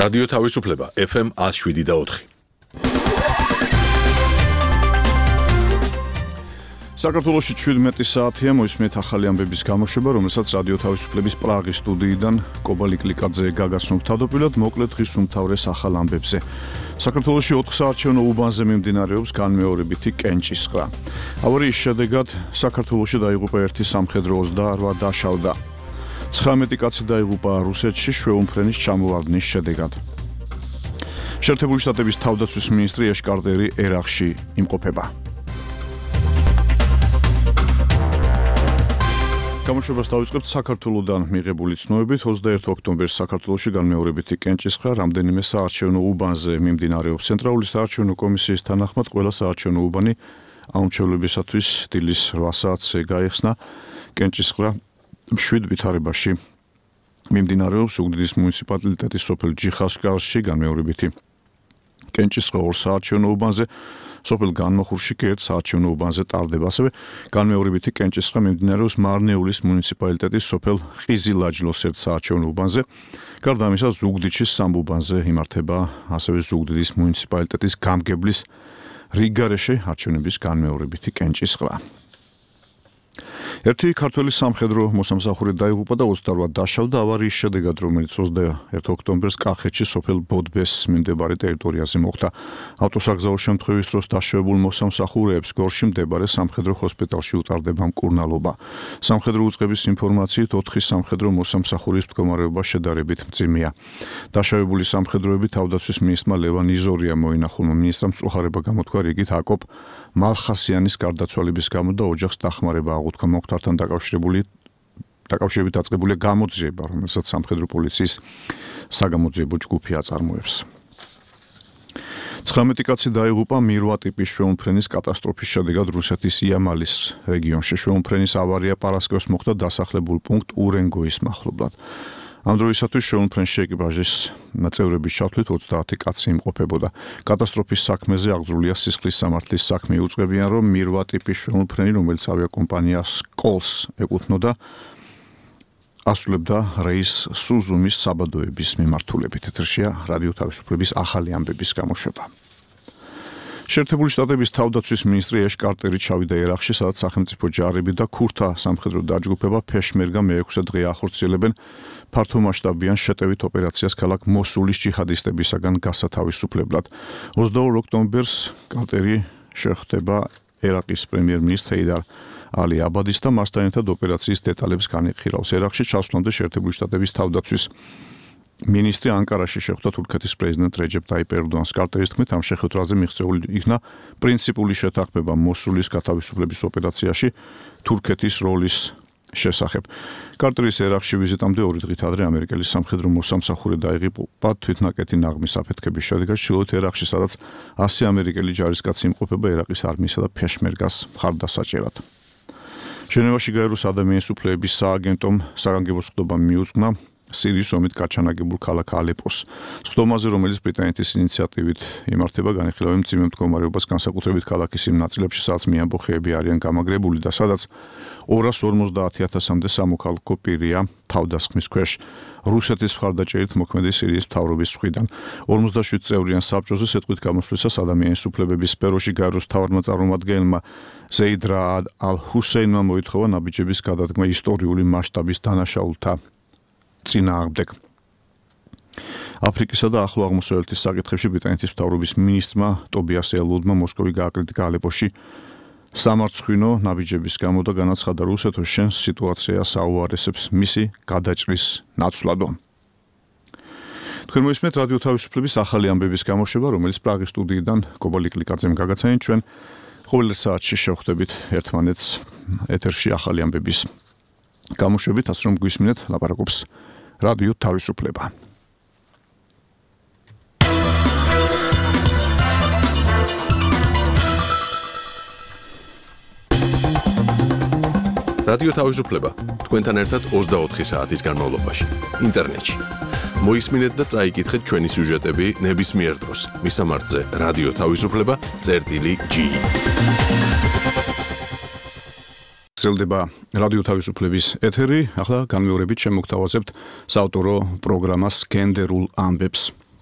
რადიო თავისუფლება FM 107.4. საქართველოში 17 საათია მოისმენთ ახალი ამბების გამოშვება, რომელსაც რადიო თავისუფლების პრაღის სტუდიიდან კობალი კლიკაძე გაგაცნობთ თავდაპირველად მოკლედ დღის უმთავრეს ახალ ამბებზე. საქართველოში 4 საარჩევნო უბანზე მიმდინარეობს განმეორებითი კენჭისყრა. ავარიის შედეგად საქართველოში დაიღუპა ერთი სამხედრო 28 დაშავდა. 19 კაცი დაიღუპა რუსეთში შვეულმფრენის ჩამოვარდნის შედეგად. შეერთებული შტატების თავდაცვის მინისტრი ეშ კარტერი ერაყში იმყოფება. გამოშვებას დავიწყებთ საქართველოდან მიღებული ცნობებით. 21 ოქტომბერს საქართველოში განმეორებითი კენჭისყრა რამდენიმე საარჩევნო უბანზე მიმდინარეობს. ცენტრალური საარჩევნო კომისიის თანახმად ყველა საარჩევნო უბანი აუმჩევლებისათვის დილის 8 საათზე გაიხსნა. კენჭისყრა 7 ვითარებაში მიმდინარეობს. უგდიდის მუნიციპალიტეტის სოფელ ჯიხასკარში განმეორებითი კენჭისყრა 2 საარჩევნო უბანზე, სოფელ განმოხურში კი 1 საარჩევნო უბანზე ტარდება. ასევე განმეორებითი კენჭისყრა მიმდინარეობს მარნეულის მუნიციპალიტეტის სოფელ ყიზილაჯლოს 1 საარჩევნო უბანზე. გარდა ამისა, ზუგდიდში 3 უბანზე იმართება ასევე ზუგდიდის მუნიციპალიტეტის გამგებლის რიგგარეშე არჩევნების განმეორებითი კენჭისყრა. ერთი ქართველი სამხედრო მოსამსახური დაიღუპა და 28 დაშავდა ავარიის შედეგად, რომელიც 21 ოქტომბერს კახეთში სოფელ ბოდბეს მიმდებარე ტერიტორიაზე მოხდა. ავტოსაგზაო შემთხვევის დროს დაშავებულ მოსამსახურეებს გორში მდებარე სამხედრო ჰოსპიტალში უტარდება მკურნალობა. სამხედრო უწყების ინფორმაციით 4 სამხედრო მოსამსახურის მდგომარეობა შედარებით მძიმეა. დაშავებული სამხედროები თავდაცვის მინისტრმა ლევან იზორია მოინახულმა. მინისტრმა მწუხარება გამოთქვა რიგით აკოპ მალხასიანის გარდაცვალების გამო და ოჯახს დახმარება აღუთქვა. მოხდართან დაკავშირებით დაწყებულია გამოძიება, რომელსაც სამხედრო პოლიციის საგამოძიებო ჯგუფი აწარმოებს. 19 კაცი დაიღუპა მირვა ტიპის შვეულმფრენის კატასტროფის შედეგად რუსეთის იამალის რეგიონში. შვეულმფრენის ავარია პარასკევს მოხდა დასახლებულ პუნქტ ურენგოის მახლობლად. ამ დროისათვის შვეულმფრენში ეკიპაჟის წევრების ჩათვლით 30 კაცი იმყოფებოდა. კატასტროფის საქმეზე აღძრულია სისხლის სამართლის საქმე. უწყებიან, რომ მირვა ტიპის შვეულმფრენი, რომელიც ავიაკომპანია სკოლს ეკუთვნოდა, ასრულებდა რეის სუზუმის საბადოების მიმართულებით. ეთერშია რადიო თავისუფლების ახალი ამბების გამოშვება. შეერთებული შტატების თავდაცვის მინისტრი ეშ კარტერი ჩავიდა ერაყში, სადაც სახელმწიფო ჯარები და ქურთა სამხედრო დაჯგუფება ფეშმერგა მე-6 დღე ახორციელებენ ფართომასშტაბიან შეტევით ოპერაციას ქალაქ მოსულის ჯიჰადისტებისაგან გასათავისუფლებლად. 22 ოქტომბერს კარტერი შეხვდება ერაყის პრემიერ-მინისტრ ჰეიდარ ალი აბადის და მასთან ერთად ოპერაციის დეტალებს განიხილავს. ერაყში ჩასვლამდე შეერთებული შტატების თავდაცვის მინისტრი ანკარაში შეხვდა თურქეთის პრეზიდენტ რეჯეპ ტაიპ ერდოანს. კარტერის თქმით, ამ შეხვედრაზე მიღწეული იქნა პრინციპული შეთანხმება მოსულის გათავისუფლების ოპერაციაში თურქეთის როლის შესახებ. კარტერის ერაყში ვიზიტამდე 2 დღით ადრე ამერიკელი სამხედრო მოსამსახური დაიღუპა თვითნაკეთი ნაღმის აფეთქების შედეგად ჩრდილოეთ ერაყში, სადაც 100 ამერიკელი ჯარისკაცი იმყოფება ერაყის არმიისა და ფეშმერგას მხარდასაჭერად. ჟენევაში გაეროს ადამიანის უფლებების სააგენტომ საგანგებო სხდომა მიუძღვნა სირიის ომით გაჩანაგებულ ქალაქ ალეპოს. სხდომაზე, რომელიც ბრიტანეთის ინიციატივით იმართება, განიხილავენ მძიმე მდგომარეობას განსაკუთრებით ქალაქის იმ ნაწილებში, სადაც მეამბოხეები არიან გამაგრებული და სადაც 250,000-მდე სამოქალაქო პირია თავდასხმის ქვეშ. რუსეთის მხარდაჭერით მოქმედი სირიის მთავრობის მხრიდან 47 წევრიან საბჭოზე სიტყვით გამოსვლისას ადამიანის უფლებების სფეროში გაეროს მთავარმა წარმომადგენელმა ზეიდ რაად ალ-ჰუსეინმა მოითხოვა ნაბიჯების გადადგმა ისტორიული მასშტაბის დანაშაულთა წინააღმდეგ. აფრიკისა და ახლო აღმოსავლეთის საკითხებში ბრიტანეთის მთავრობის მინისტრმა ტობიას ელუდმა მოსკოვი გააკრიტიკა ალეპოში სამარცხვინო ნაბიჯების გამო და განაცხადა, რუსეთო შენს სიტუაციას აუარესებს მისი გადაჭრის ნაცვლადო. თქვენ მოისმენთ რადიო თავისუფლების ახალი ამბების გამოშვება, რომელიც პრაღის სტუდიიდან კობალი კლიკაძემ გაგაცანით. ჩვენ ყოველ საათში შევხვდებით ერთმანეთს ეთერში ახალი ამბების გამოშვებით, ასე რომ გვისმინეთ ლაპარაკობს რადიო თავისუფლება. რადიო თავისუფლება თქვენთან ერთად 24 საათის განმავლობაში ინტერნეტში. მოისმინეთ და წაიკითხეთ ჩვენი სიუჟეტები ნებისმიერ დროს. მისამართზე რადიო თავისუფლება.g. გრძელდება რადიო თავისუფლების ეთერი. ახლა განმეორებით შემოგთავაზებთ საავტორო პროგრამას გენდერულ ამბებს.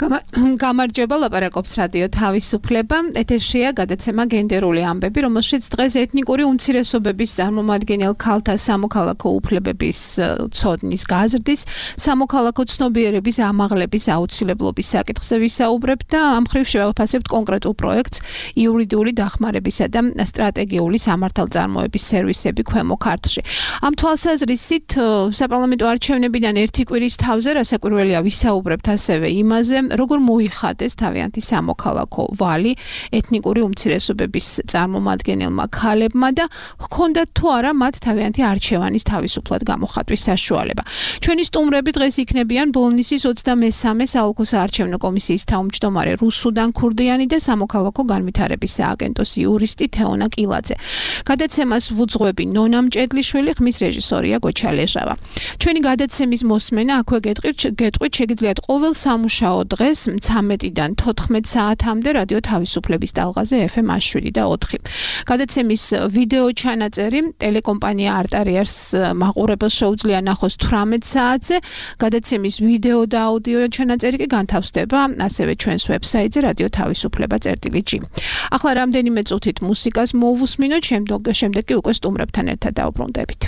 გამარჯობა, ლაპარაკობს რადიო თავისუფლება. ეთერშია გადაცემა გენდერული ამბები, რომელშიც დღეს ეთნიკური უმცირესობების წარმომადგენელ ქალთა სამოქალაქო უფლებების ცოდნის გაზრდის, სამოქალაქო ცნობიერების ამაღლების აუცილებლობის საკითხზე ვისაუბრებთ და ამ მხრივ შევაფასებთ კონკრეტულ პროექტს იურიდიული დახმარებისა და სტრატეგიული სამართალწარმოების სერვისები ქვემო ქართლში. ამ თვალსაზრისით საპარლამენტო არჩევნებიდან ერთი კვირის თავზე რასაკვირველია ვისაუბრებთ ასევე იმაზე, როგორ მოიხადეს თავიანთი სამოქალაქო ვალი ეთნიკური უმცირესობების წარმომადგენელმა ქალებმა და ჰქონდათ თუ არა მათ თავიანთი არჩევანის თავისუფლად გამოხატვის საშუალება. ჩვენი სტუმრები დღეს იქნებიან ბოლნისის 23-მე საოლქო საარჩევნო კომისიის თავმჯდომარე რუსუდან ქურდიანი და სამოქალაქო განვითარების სააგენტოს იურისტი თეონა კილაძე. გადაცემას ვუძღვები ნონა მჭედლიშვილი, ხმის რეჟისორია გოჩა ლეჟავა. ჩვენი გადაცემის მოსმენა აქვე გეტყვით შეგიძლიათ ყოველ სამუშაო დღეს 13-დან 14 საათამდე რადიო თავისუფლების ტალღაზე FM 7 და 4. გადაცემის ვიდეო ჩანაწერი ტელეკომპანია არტარიარს მაყურებელს შეუძლია ნახოს 18 საათზე. გადაცემის ვიდეო და აუდიო ჩანაწერი კი განთავსდება ასევე ჩვენს ვებსაიტზე radio-tavisupleba.g. ახლა რამდენიმე წუთით მუსიკას მოვუსმინოთ, შემდეგ კი უკვე სტუმრებთან ერთად დავბრუნდებით.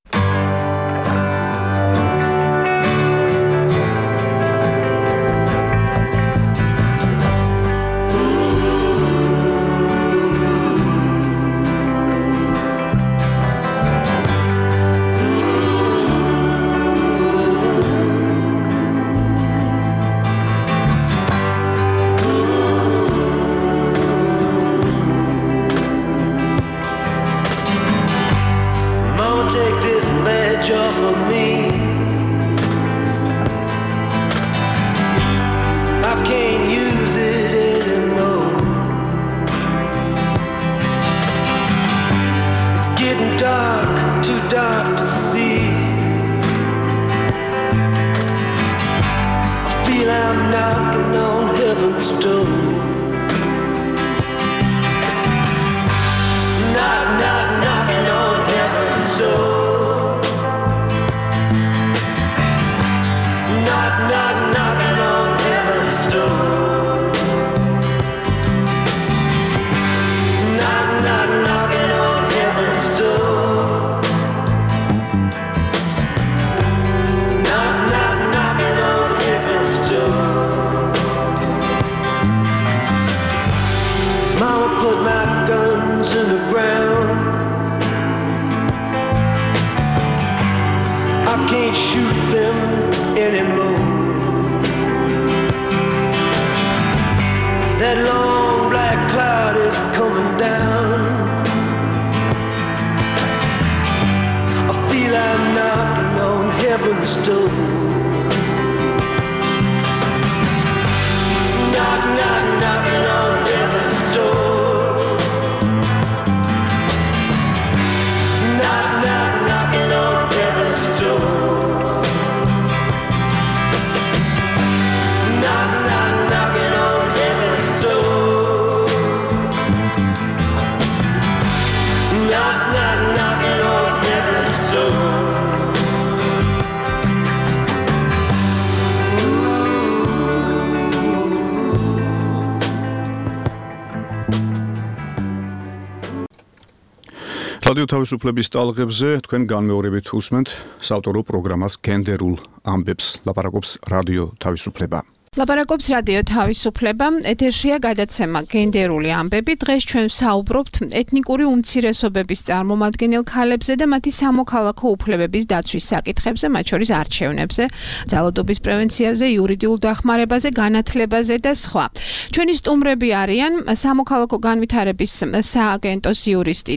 რადიო თავისუფლების ტალღებზე თქვენ განმეორებით უსმენთ საავტორო პროგრამას გენდერულ ამბებს, ლაპარაკობს რადიო თავისუფლება. ლაპარაკობს რადიო თავისუფლება, ეთერშია გადაცემა გენდერული ამბები. დღეს ჩვენ საუბრობთ ეთნიკური უმცირესობების წარმომადგენელ ქალებზე და მათი სამოქალაქო უფლებების დაცვის საკითხებზე, მათ შორის არჩევნებზე, ძალადობის პრევენციაზე, იურიდიულ დახმარებაზე, განათლებაზე და სხვა. ჩვენი სტუმრები არიან სამოქალაქო განვითარების სააგენტოს იურისტი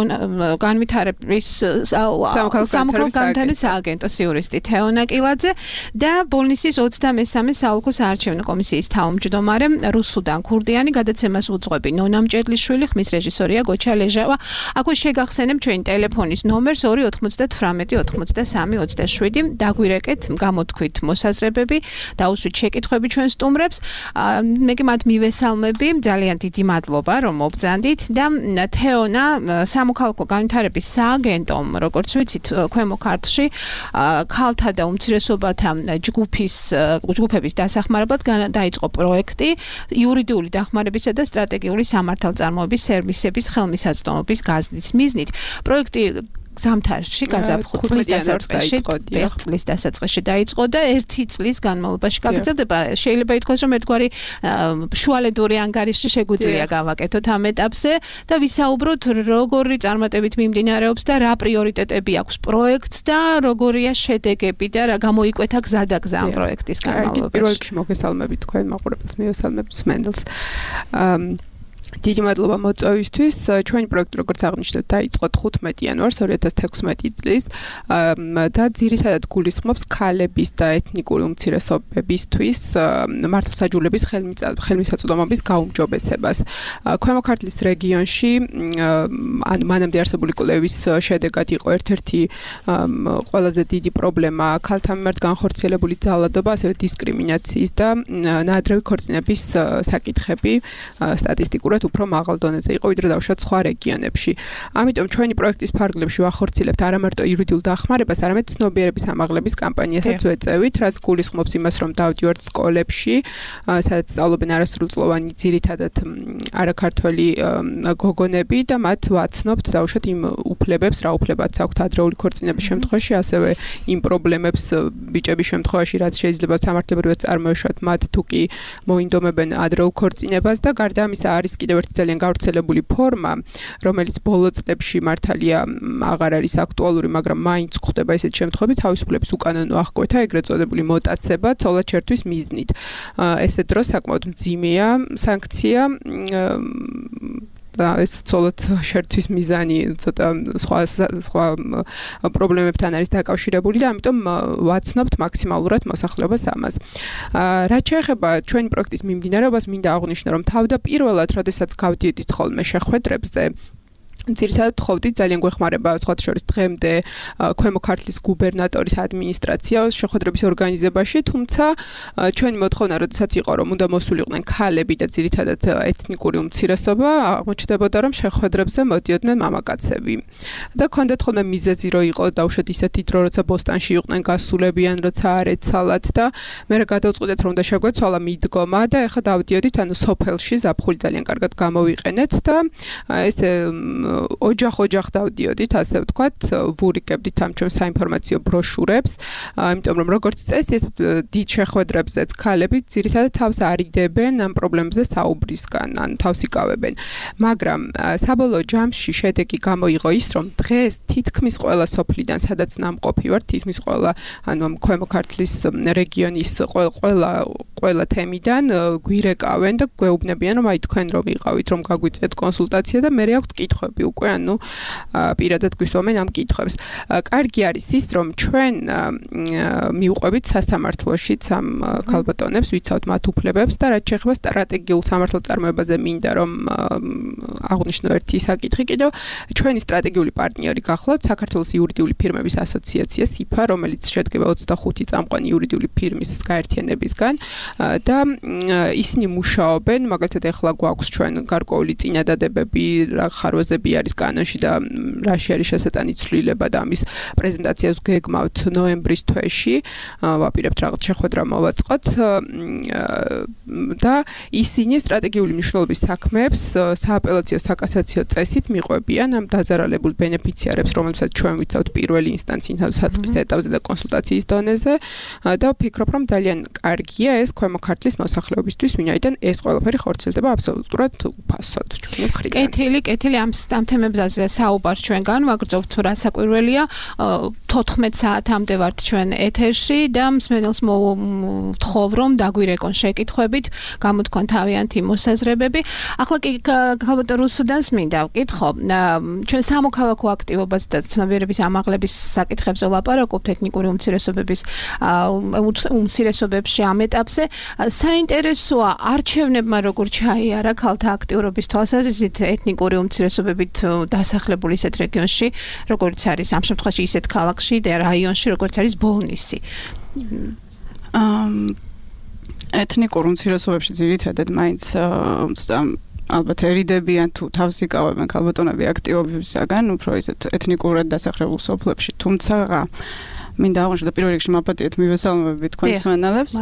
სამოქალაქო განვითარების სააგენტოს იურისტი თეონა კილაძე და ბოლნისის 23-მე საოლქო საარჩევნო კომისიის თავმჯდომარე რუსუდან ქურდიანი. გადაცემას ვუძღვები ნონა მჭედლიშვილი, ხმის რეჟისორია გოჩა ლეჟავა. აქვე შეგახსენებ ჩვენი ტელეფონის ნომერს 298-93-27. დაგვირეკეთ, გამოთქვით მოსაზრებები, დაუსვით შეკითხვები ჩვენ სტუმრებს. მე კი მათ მივესალმები, ძალიან დიდი მადლობა რომ მობრძანდით და თეონა სამოქალაქო განვითარების სააგენტომ, როგორც ვიცით, ქვემო ქართლში ქალთა და უმცირესობათა ჯგუფების დასახმარებლად დახმარებად დაიწყო პროექტი იურიდიული დახმარებისა და სტრატეგიული სამართალწარმოების სერვისების ხელმისაწვდომობის გაზრდის მიზნით. პროექტი ზამთარში გაზაფხულ წლის დასაწყისში დაიწყო და 1 წლის განმავლობაში გაგრძელდება. შეიძლება ითქვას, რომ ერთგვარი შუალედური ანგარიში შეგვიძლია გავაკეთოთ ამ ეტაპზე და ვისაუბროთ როგორი წარმატებით მიმდინარეობს და რა პრიორიტეტები აქვს პროექტს და როგორია შედეგები და რა გამოიკვეთა გზადაგზა ამ პროექტის განმავლობაში. პირველ რიგში მოგესალმებით თქვენ მაყურებელს, მივესალმებით მენდელს. დიდი მადლობა მოწვევისთვის. ჩვენი პროექტი, როგორც აღნიშნეთ, დაიწყო 15 იანვარს 2016 წლის და ძირითადად გულისხმობს ქალების და ეთნიკური უმცირესობებისთვის მართლმსაჯულების ხელმისაწვდომობის გაუმჯობესებას. ქვემო ქართლის რეგიონში მანამდე არსებული კვლევის შედეგად იყო ერთ-ერთი ყველაზე დიდი პრობლემა ქალთა მიმართ განხორციელებული ძალადობა, ასევე დისკრიმინაციის და ნაადრევი ქორწინების საკითხები სტატისტიკურად უფრო მაღალ დონეზე იყო ვიდრე დავუშვათ სხვა რეგიონებში. ამიტომ ჩვენი პროექტის ფარგლებში ვახორციელებთ არა მარტო იურიდიულ დახმარებას, არამედ ცნობიერების ამაღლების კამპანიასაც ვეწევით, რაც გულისხმობს იმას, რომ დავდივართ სკოლებში, სადაც სწავლობენ არასრულწლოვანი ძირითადად არაქართველი გოგონები და მათ ვაცნობთ დავუშვათ იმ უფლებებს, რა უფლებაც აქვთ ადრეული ქორწინების შემთხვევაში, ასევე იმ პრობლემებს ბიჭების შემთხვევაში, რაც შეიძლება სამართლებრივად წარმოეშვათ მათ თუ კი მოინდომებენ ადრეულ ქორწინებას და გარდა ამისა არის კიდევ ერთი ძალიან გავრცელებული ფორმა, რომელიც ბოლო წლებში მართალია აღარ არის აქტუალური, მაგრამ მაინც გვხდება ესეთ შემთხვევები, თავისუფლების უკანონო აღკვეთა, ეგრეთ წოდებული მოტაცება, ცოლად შერთვის მიზნით. ესეთ დროს საკმაოდ მძიმეა სანქცია და ეს ცოლად შერთვის მიზანი ცოტა სხვა პრობლემებთან არის დაკავშირებული და ამიტომ ვაცნობთ მაქსიმალურად მოსახლეობას ამას. რაც შეეხება ჩვენი პროექტის მიმდინარეობას, მინდა აღვნიშნო, რომ თავდაპირველად, როდესაც გავდიოდით ხოლმე შეხვედრებზე, ძირითადად ხოვდით ძალიან გვეხმარება სხვათა შორის დღემდე ქვემო ქართლის გუბერნატორის ადმინისტრაცია შეხვედრების ორგანიზებაში, თუმცა ჩვენი მოთხოვნა როდესაც იყო, რომ უნდა მოსულიყვნენ ქალები და ძირითადად ეთნიკური უმცირესობა, აღმოჩნდებოდა, რომ შეხვედრებზე მოდიოდნენ მამაკაცები. და ქონდათ ხოლმე მიზეზი, რომ იყო დავუშვათ ისეთი დრო, როცა ბოსტანში იყვნენ გასულებიან, როცა არ ეცალათ და მე გადავწყვიტეთ, რომ უნდა შეგვეცვალა მიდგომა და ეხლა დავდიოდით, ანუ სოფელში ზაფხული ძალიან კარგად გამოვიყენეთ და ესე ოჯახ დავდიოდით, ასე ვთქვათ, ვურიკებდით ამ ჩვენ საინფორმაციო ბროშურებს, იმიტომ რომ როგორც წესი ეს დიდ შეხვედრებზეც ქალები ძირითადად თავს არიდებენ ამ პრობლემებზე საუბრისგან, ან თავს იკავებენ. მაგრამ საბოლოო ჯამში შედეგი გამოიღო ის, რომ დღეს თითქმის ყველა სოფლიდან, სადაც ნამყოფი ვარ, თითქმის ყველა, ანუ ქვემო ქართლის რეგიონის ყველა თემიდან გვირეკავენ და გვეუბნებიან, რომ აი თქვენ რომ იყავით, რომ გაგვიწიეთ კონსულტაცია და მე აქვთ კითხვები უკვე, ანუ პირადად გვისვამენ ამ კითხვებს. კარგი არის ის, რომ ჩვენ მივყვებით სასამართლოშიც ამ ქალბატონებს, ვიცავთ მათ უფლებებს და რაც შეეხება სტრატეგიულ სამართალწარმოებაზე მინდა რომ აღვნიშნო ერთი საკითხი კიდევ. ჩვენი სტრატეგიული პარტნიორი გახლავთ საქართველოს იურიდიული ფირმების ასოციაცია SIPA, რომელიც შედგება 25 წამყვანი იურიდიული ფირმის გაერთიანებისგან და ისინი მუშაობენ, მაგალითად ეხლა გვაქვს ჩვენ გარკვეული წინადადებები, რა ხარვეზები არის კანონში და რაში არის შესატანი ცვლილება და ამის პრეზენტაციას გეგმავთ ნოემბრის თვეში, ვაპირებთ რაღაც შეხვედრა მოვაწყოთ და ისინი სტრატეგიული მნიშვნელობის საქმეებს სააპელაციო საკასაციო წესით მიყვებიან ამ დაზარალებულ ბენეფიციარებს, რომელსაც ჩვენ ვიცავთ პირველი ინსტანციის საწყის ეტაპზე და კონსულტაციის დონეზე და ვფიქრობ, რომ ძალიან კარგია ეს ქვემო ქართლის მოსახლეობისთვის, ვინაიდან ეს ყველაფერი ხორციელდება აბსოლუტურად უფასოდ ჩვენი მხრიდან. კეთილი ამ თემებზე საუბარს ჩვენ განვაგრძობთ, რა საკვირველია 14 საათამდე ვართ ჩვენ ეთერში და მსმენელს მოვთხოვ, რომ დაგვირეკონ შეკითხვებით, გამოთქვან თავიანთი მოსაზრებები. ახლა კი ქალბატონ რუსუდანს მინდა ვკითხო, ჩვენ სამოქალაქო აქტივობაზე და ცნობიერების ამაღლების საკითხებზე ვლაპარაკობთ ეთნიკური უმცირესობებში ამ ეტაპზე. საინტერესოა არჩევნებმა როგორ ჩაიარა ქალთა აქტიურობის თვალსაზრისით ეთნიკური უმცირესობებით დასახლებული ისეთ რეგიონში, როგორც არის ამ შემთხვევაში ისეთ ქალაქში და რაიონში, როგორც არის ბოლნისი. ეთნიკურ უმცირესობებში ძირითადად მაინც ალბათ ერიდებიან თუ თავს იკავებენ ქალბატონები აქტივობებისაგან, უფრო ისეთ ეთნიკურად დასახლებულ სოფლებში, თუმცა მინდა აღნიშნო და პირველ რიგში მაპატიეთ მივესალმები თქვენს მენელებს.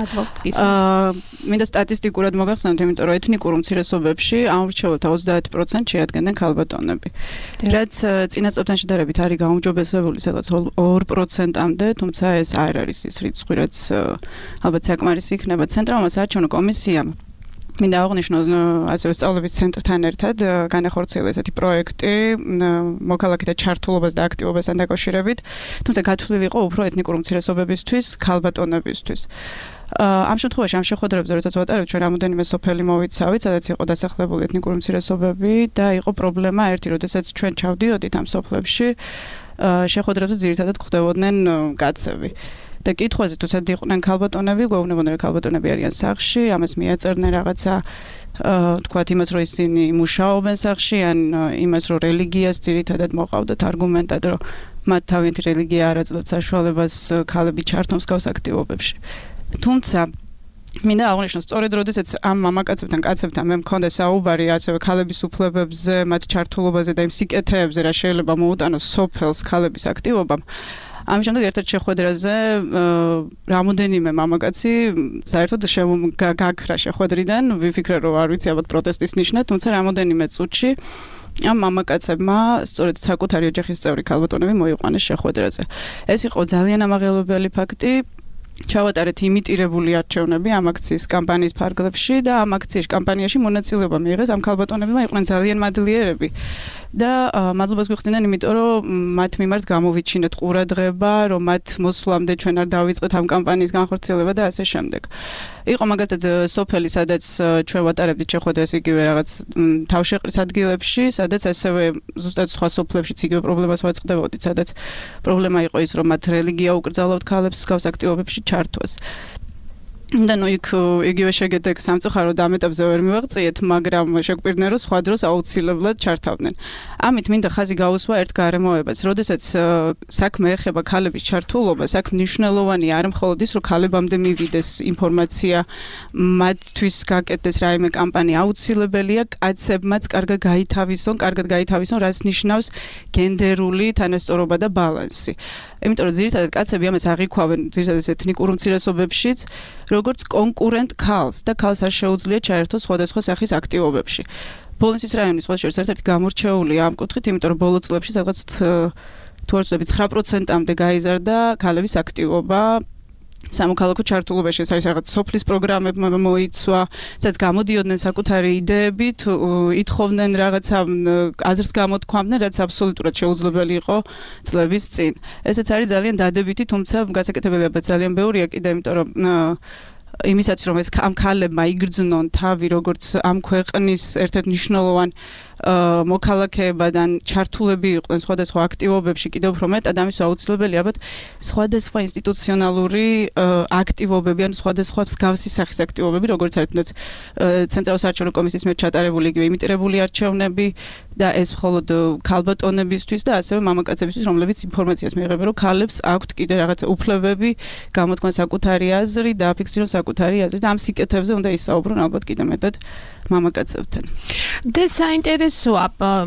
მინდა სტატისტიკურად მოგახსენოთ, იმიტომ რომ ეთნიკურ უმცირესობებში ამორჩეულთა 30% შეადგენენ ქალბატონები. რაც წინა წლებთან შედარებით არის გაუმჯობესებული სადღაც 2%-მდე, თუმცა ეს არ არის ის რიცხვი, რაც ალბათ საკმარისი იქნება. ცენტრალურმა საარჩევნო კომისიამ მინდა აღნიშნო ასევე სწავლების ცენტრთან ერთად განახორციელა ესეთი პროექტი მოქალაქეთა ჩართულობას და აქტივობასთან დაკავშირებით, თუმცა გათვლილი იყო უფრო ეთნიკურ უმცირესობებისთვის, ქალბატონებისთვის. ამ შემთხვევაში ამ შეხვედრებზე როდესაც ვატარებთ ჩვენ რამოდენიმე სოფელი მოვიცავით, სადაც იყო დასახლებული ეთნიკური უმცირესობები და იყო პრობლემა ერთი, როდესაც ჩვენ ჩავდიოდით ამ სოფლებში, შეხვედრებზე ძირითადად გვხვდებოდნენ კაცები. და კითხვაზე თუ სად იყვნენ ქალბატონები, გვეუბნებოდნენ რომ ქალბატონები არიან სახლში, ამას მიაწერდნენ რაღაცა თქვათ იმას რომ ისინი მუშაობენ სახლში, ან იმას რომ რელიგიას ძირითადად მოყავდათ არგუმენტად, რომ მათ თავიანთი რელიგია არ აძლევთ საშუალებას ქალები ჩართონ მსგავს აქტივობებში. თუმცა მინდა აღნიშნო, სწორედ როდესაც ამ მამაკაცებთან, კაცებთან მე მქონდა საუბარი ასევე ქალების უფლებებზე, მათ ჩართულობაზე და იმ სიკეთეებზე, რა შეიძლება მოუტანოს სოფელს ქალების აქტივობამ. ამ შემდეგ ერთ-ერთ შეხვედრაზე რამოდენიმე მამაკაცი საერთოდ გაქრა შეხვედრიდან, ვიფიქრე რომ არ ვიცი ალბათ პროტესტის ნიშნად, თუმცა რამოდენიმე წუთში ამ მამაკაცებმა სწორედ საკუთარი ოჯახის წევრი ქალბატონები მოიყვანეს შეხვედრაზე. ეს იყო ძალიან ამაღელვებელი ფაქტი. ჩავატარეთ იმიტირებული არჩევნები ამ აქციის კამპანიის ფარგლებში და ამ აქციის კამპანიაში მონაწილეობა მიიღეს ამ ქალბატონებმა, იყვნენ ძალიან მადლიერები. და მადლობას გვიხდიან, იმიტომ რომ მათ მიმართ გამოვიჩინეთ ყურადღება, რომ მათ მოსვლამდე ჩვენ არ დავიწყეთ ამ კამპანიის განხორციელება და ასე შემდეგ. იყო მაგალითად სოფელი, სადაც ჩვენ ვატარებდით შეხვედრას იგივე რაღაც თავშეყრის ადგილებში, სადაც ასევე ზუსტად სხვა სოფლებშიც იგივე პრობლემას ვაწყდებოდით, სადაც პრობლემა იყო ის, რომ მათ რელიგია უკრძალავთ ქალებს მსგავს აქტივობებში ჩართვას. და ნუ იქ იგივე შეგედეგ სამწუხაროდ ამ ეტაპზე ვერ მივაღწიეთ, მაგრამ შეგვპირდნენ რომ სხვა დროს აუცილებლად ჩართავდნენ. ამით მინდა ხაზი გაუსვა ერთ გარემოებას, როდესაც საქმე ეხება ქალების ჩართულობას, აქ მნიშვნელოვანია არა მხოლოდ ის, რომ ქალებამდე მივიდეს ინფორმაცია, მათთვის გაკეთდეს რაიმე კამპანია, აუცილებელია კაცებმაც კარგად გაითავისონ, რაც ნიშნავს გენდერული თანასწორობა და ბალანსი. იმიტომ რომ ძირითადად კაცები ამას აღიქვავენ ძირითადად ეთნიკურ უმცირესობებშიც, როგორც კონკურენტ ქალს და ქალს არ შეუძლია ჩაერთოს სხვადასხვა სახის აქტივობებში. ბოლნისის რაიონის სხვა შორის ერთ-ერთი გამორჩეულია ამ კუთხით, იმიტომ რომ ბოლო წლებში სადღაც თუ არ ვცდები 9%-მდე გაიზარდა ქალების აქტივობა სამოქალაქო ჩართულობაში. ეს არის რაღაც სოფლის პროგრამებმა მოიცვა, სადაც გამოდიოდნენ საკუთარი იდეებით, ითხოვდნენ რაღაცა აზრს გამოთქვამდნენ, რაც აბსოლუტურად შეუძლებელი იყო წლების წინ. ესეც არის ძალიან დადებითი, თუმცა გასაკეთებელია ძალიან ბევრია კიდე, იმიტომ რომ იმისათვის რომ ეს ამ ქალებმა იგრძნონ თავი როგორც ამ ქვეყნის ერთ-ერთ მნიშვნელოვან მოქალაქეებიდან ჩართულები იყვნენ სხვადასხვა აქტივობებში, კიდევ უფრო მეტად ამის აუცილებელი ალბათ სხვადასხვა ინსტიტუციონალური აქტივობები, ან სხვადასხვა მსგავსი სახის აქტივობები, როგორც არის ცენტრალური საარჩევნო კომისიის მიერ ჩატარებული იგივე იმიტირებული არჩევნები და ეს მხოლოდ ქალბატონებისთვის და ასევე მამაკაცებისთვის, რომლებიც ინფორმაციას მიიღებენ, რომ ქალებს აქვთ კიდე რაღაცა უფლებები, გამოთქვან საკუთარი აზრი და აფიქსირონ საკუთარი აზრი და ამ სიკეთებზე უნდა ისაუბრონ ალბათ კიდე მეტად მამაკაცებთან. და საინტერესოა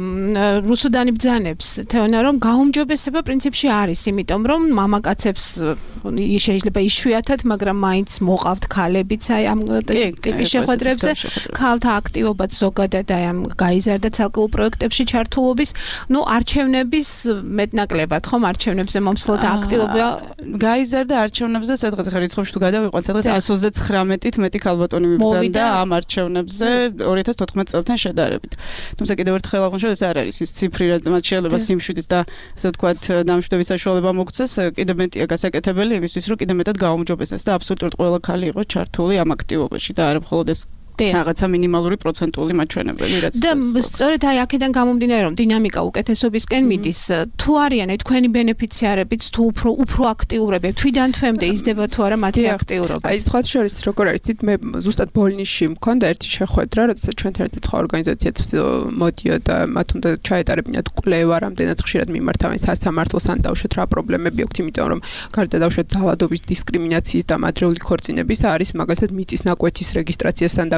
რუსუდანი ბრძანებს თეონა, რომ გაუმჯობესება პრინციპში არის, იმიტომ რომ მამაკაცებს შეიძლება იშვიათად, მაგრამ მაინც მოყავთ ქალებიც აი ამ ტიპის შეხვედრებზე, ქალთა აქტივობაც ზოგადად აი ამ გაიზარდა ცალკეულ პროექტებში ჩართულობის, ნუ არჩევნების მეტნაკლებად, ხომ არჩევნებზე მომსვლელთა აქტივობა გაიზარდა არჩევნებზე, სადღაც ხა რიცხვებში თუ გადავიყვან, სადღაც 139-ით მეტი ქალბატონი მიბრძანდა ამ არჩევნებზე 2014 წელთან შედარებით. თუმცა კიდევ ერთხელ აღნიშნავ, ეს არ არის ის ციფრი, რაც შეიძლება სიმშვიდის და ასე ვთქვათ, დამშვიდობის საშუალება მოგცეს, კიდევ მეტია გასაკეთებელი იმისთვის, რომ კიდევ მეტად გაუმჯობესდეს და აბსოლუტურად ყველა ქალი იყოს ჩართული ამ აქტივობაში და არა მხოლოდ ეს რაღაცა მინიმალური პროცენტული მაჩვენებელი, რაც და სწორედ აი აქედან გამომდინარე, რომ დინამიკა უკეთესობისკენ მიდის, თუ არიან აი თქვენი ბენეფიციარებიც, თუ უფრო აქტიურები, თვიდან თვემდე იზრდება თუ არა მათი აქტიურობა. აი სხვა შორის როგორ არის, მე ზუსტად ბოლნისში მქონდა ერთი შეხვედრა, როდესაც ჩვენთან ერთად სხვა ორგანიზაციაც მოდიოდა, მათ უნდა ჩაეტარებინათ კვლევა, რამდენად ხშირად მიმართავენ სასამართლოს, ან დავუშვათ რა პრობლემები აქვთ, იმიტომ რომ გარდა დავუშვათ ძალადობის, დისკრიმინაციის და მადრეული ქორწინების არის მაგალითად მიწის ნაკვეთის რეგისტრაციასთან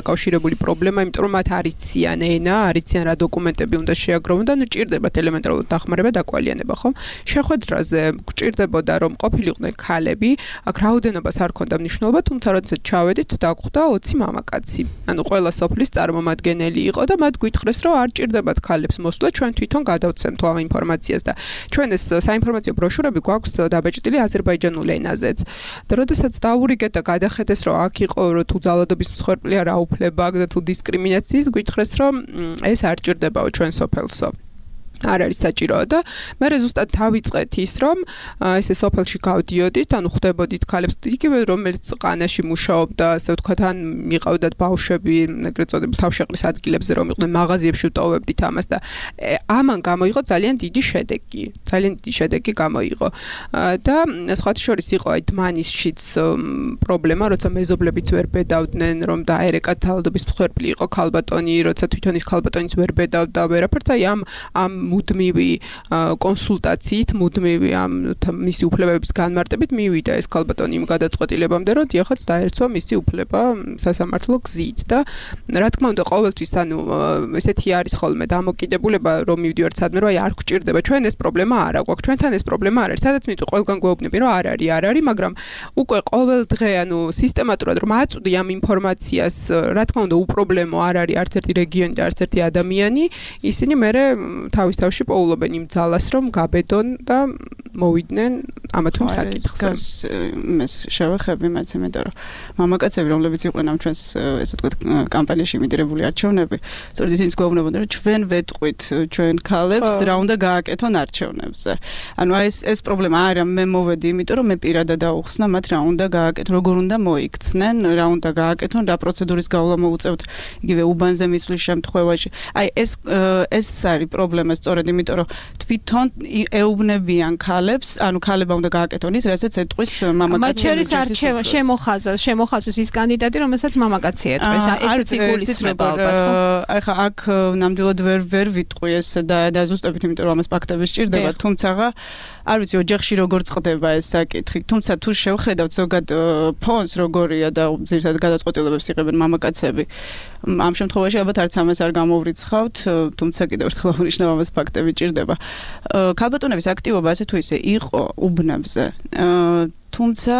დაკავშირებული პრობლემა, იმიტომ რომ მათ არ იციან ენა, არ იციან რა დოკუმენტები უნდა შეაგროვონ და ჭირდებათ ელემენტარულად დახმარება და კვალიანება, ხო? შეხვედრაზე გჭირდებოდა რომ ყოფილიყვნენ ქალები, აქ რაოდენობას არ ქონდა მნიშვნელობა, თუმცა როდესაც ჩავედით, დაგვხვდა 20 მამაკაცი. ანუ ყველა სოფლის წარმომადგენელი იყო და მათ გვითხრეს, რომ არ ჭირდებათ ქალებს მოსვლა, ჩვენ თვითონ გადავცემთ ამ ინფორმაციას და ჩვენ ეს საინფორმაციო ბროშურები გვაქვს დაბეჭდილი აზერბაიჯანულ ენაზეც. და როდესაც დაურიგეთ და გადახედეს, რომ აქ იყო რომ თუ ძალადობის მსხვერპლია რა უფლება აქვს და თუ დისკრიმინაციის, გვითხრეს, რომ ეს არ ჭირდებაო ჩვენ სოფელსო. არ არის საჭიროა და მე ზუსტად დავიწყეთ ის რომ ესე სოფელში გავდიოდით, ანუ ხვდებოდით ქალებს იგივე რომელიც ყანაში მუშაობდა, ასე ვთქვათ, ან მიყავდათ ბავშვები, ეგრეთ წოდებულ თავშეყრის ადგილებზე რომ იყვნენ, მაღაზიებში ვტოვებდით ამას და ამან გამოიღო ძალიან დიდი შედეგი გამოიღო. და სხვათა შორის იყო აი დმანისშიც პრობლემა, როცა მეზობლებიც ვერ ბედავდნენ, რომ დაერეკათ ძალადობის მსხვერპლი იყო ქალბატონი, როცა თვითონ ის ქალბატონიც ვერ ბედავდა ვერაფერს, აი ამ მუდმივი კონსულტაციით, მუდმივი ამ მისი უფლებების განმარტებით მივიდა ეს ქალბატონი იმ გადაწყვეტილებამდე, რომ დიახაც დაერწვა მისი უფლება სასამართლო გზით და რა თქმა უნდა ყოველთვის ანუ ესეთი არის ხოლმე დამოკიდებულება რომ მივდივართ სადმე რომ აი არ გვჭირდება ჩვენ ეს პრობლემა არა გვაქვს, ჩვენთან ეს პრობლემა არ არის, სადაც მივდივარ ყველგან გვეუბნები რომ არ არის, მაგრამ უკვე ყოველ დღე ანუ სისტემატურად რომ აწვდი ამ ინფორმაციას, რა თქმა უნდა უპრობლემო არ არის არც ერთი რეგიონი და არც ერთი ადამიანი, ისინი მერე თავის თავში პოულობენ იმ ძალას, რომ გაბედონ და მოვიდნენ ამა თუ იმ საკითხზე. ეს შევეხები მეც იმიტომ რომ მამაკაცები რომლებიც იყვნენ ამ ჩვენს ესე ვთქვათ კამპანიაში იმიტირებული არჩევნები, სწორედ ისინიც გვეუბნებოდნენ რომ ჩვენ ვეტყვით ჩვენ ქალებს რა უნდა გააკეთონ არჩევნებზე. ანუ ეს პრობლემა არა მე მოვედი, იმიტომ რომ მე პირადად დაუხსნა მათ რა უნდა გააკეთონ, როგორ უნდა მოიქცნენ, რა უნდა გააკეთონ, რა პროცედურის გავლა მოუწევთ იგივე უბანზე მისვლის შემთხვევაში. აი ეს არის პრობლემა სწორედ იმიტომ რომ თვითონ ეუბნებიან ქალებს, ანუ ქალებმა უნდა გააკეთონ ის, რასაც ეტყვის მამაკაცი. მათ შორის არჩევა შემოხაზოს ის კანდიდატი, რომელსაც მამაკაცი ეტყვის. ესეც იგულისხმება ალბათ. ახლა აქ ნამდვილად ვერ ვიტყვი ეს და ზუსტებით იმიტომ რომ ამას ფაქტები სჭირდება, თუმცა არ ვიცი ოჯახში როგორ წყდება ეს საკითხი, თუმცა თუ შევხედავთ ზოგად ფონს როგორია და ძირითადად გადაწყვეტილებებს იღებენ მამაკაცები, ამ შემთხვევაში ალბათ არც ამას არ გამოვრიცხავთ, თუმცა კიდევ ერთხელ აღნიშნავ ამას ფაქტები ჭირდება. ქალბატონების აქტივობა ასე თუ ისე იყო უბნებზე, თუმცა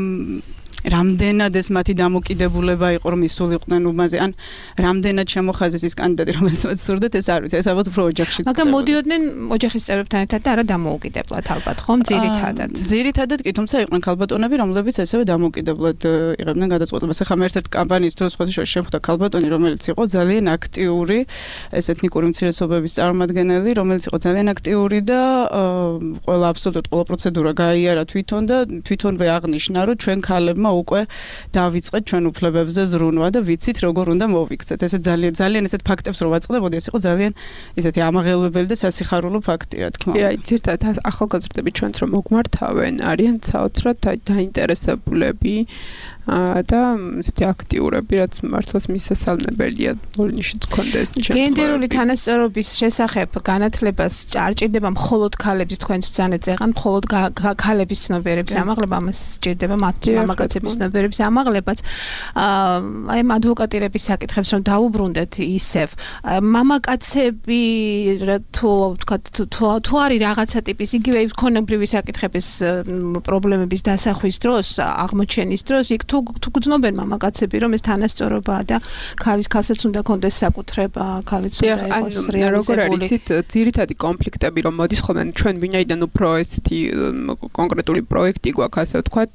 რამდენად ეს მათი დამოკიდებულება იყო რომ ისულიყვნენ უბანზე, ან რამდენად შემოხაზეს ის კანდიდატი, რომელიც მათ სურდათ, ეს არ ვიცი, ეს ალბათ უფრო ოჯახშიც. მაგრამ მოდიოდნენ ოჯახის წევრებთან ერთად და არა დამოუკიდებლად ალბათ, ხომ, ძირითადად. ძირითადად კი, თუმცა იყვნენ ქალბატონები, რომლებიც ესევე დამოუკიდებლად იღებდნენ გადაწყვეტილებას. ახლა მე ერთ-ერთ კამპანიის დროს სხვათა შორის შემხვდა ქალბატონი, რომელიც იყო ძალიან აქტიური, ეს ეთნიკური უმცირესობების წარმომადგენელი, რომელიც იყო ძალიან აქტიური და ყველა აბსოლუტურად ყველა პროცედურა გაიარა თვითონ და თვითონვე აღნიშნა, რომ ჩვენ ქალებმა უკვე დავიწყეთ ჩვენ უფლებებზე ზრუნვა და ვიცით როგორ უნდა მოვიქცეთ. ესე ძალიან ესეთ ფაქტებს რო ვაწყდებოდი, ეს იყო ძალიან ესეთი ამაღელვებელი და სასიხარულო ფაქტი, რა თქმა უნდა. აი, ძირითადად ახალგაზრდები ჩვენც რომ მოგმართავენ, არიან საოცრად დაინტერესებულები და ესეთი აქტიურები, რაც მართლაც მისასალმებელია ბოლნიშიც გქონდეს. გენდერული თანასწორობის შესახებ განათლებას არ ჭირდება მხოლოდ ქალების, თქვენც ბრძანეთ ზეღან მხოლოდ ქალების ცნობიერების ამაღლება, ამას ჭირდება მამაკაცების ცნობიერების ამაღლებაც. აი ამ ადვოკატირების საკითხებს რომ დაუბრუნდეთ ისევ, მამაკაცები თუ ვთქვათ თუ არის რაღაცა ტიპის იგივე ქონებრივი საკითხების პრობლემების დასახვის დროს, აღმოჩენის დროს იქ თუ გძნობენ მამაკაცები რომ ეს თანასწორობაა და ქალსაც უნდა კონდეს საკუთრება, ქალიც უნდა იყოს რეალიზებული. როგორ არის იცით, ძირითადი კონფლიქტები რომ მოდის ხოლმე ჩვენ ვინაიდან უფრო ესეთი კონკრეტული პროექტი გვაქვს, ასე ვთქვათ,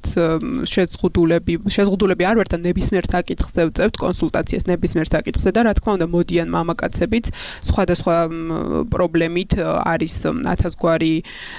შეზღუდულები არ ვართ და ნებისმიერ საკითხზე ვწევთ კონსულტაციას ნებისმიერ საკითხზე და რა თქმა უნდა მოდიან მამაკაცებიც სხვადასხვა პრობლემით, არის 1000-გვარი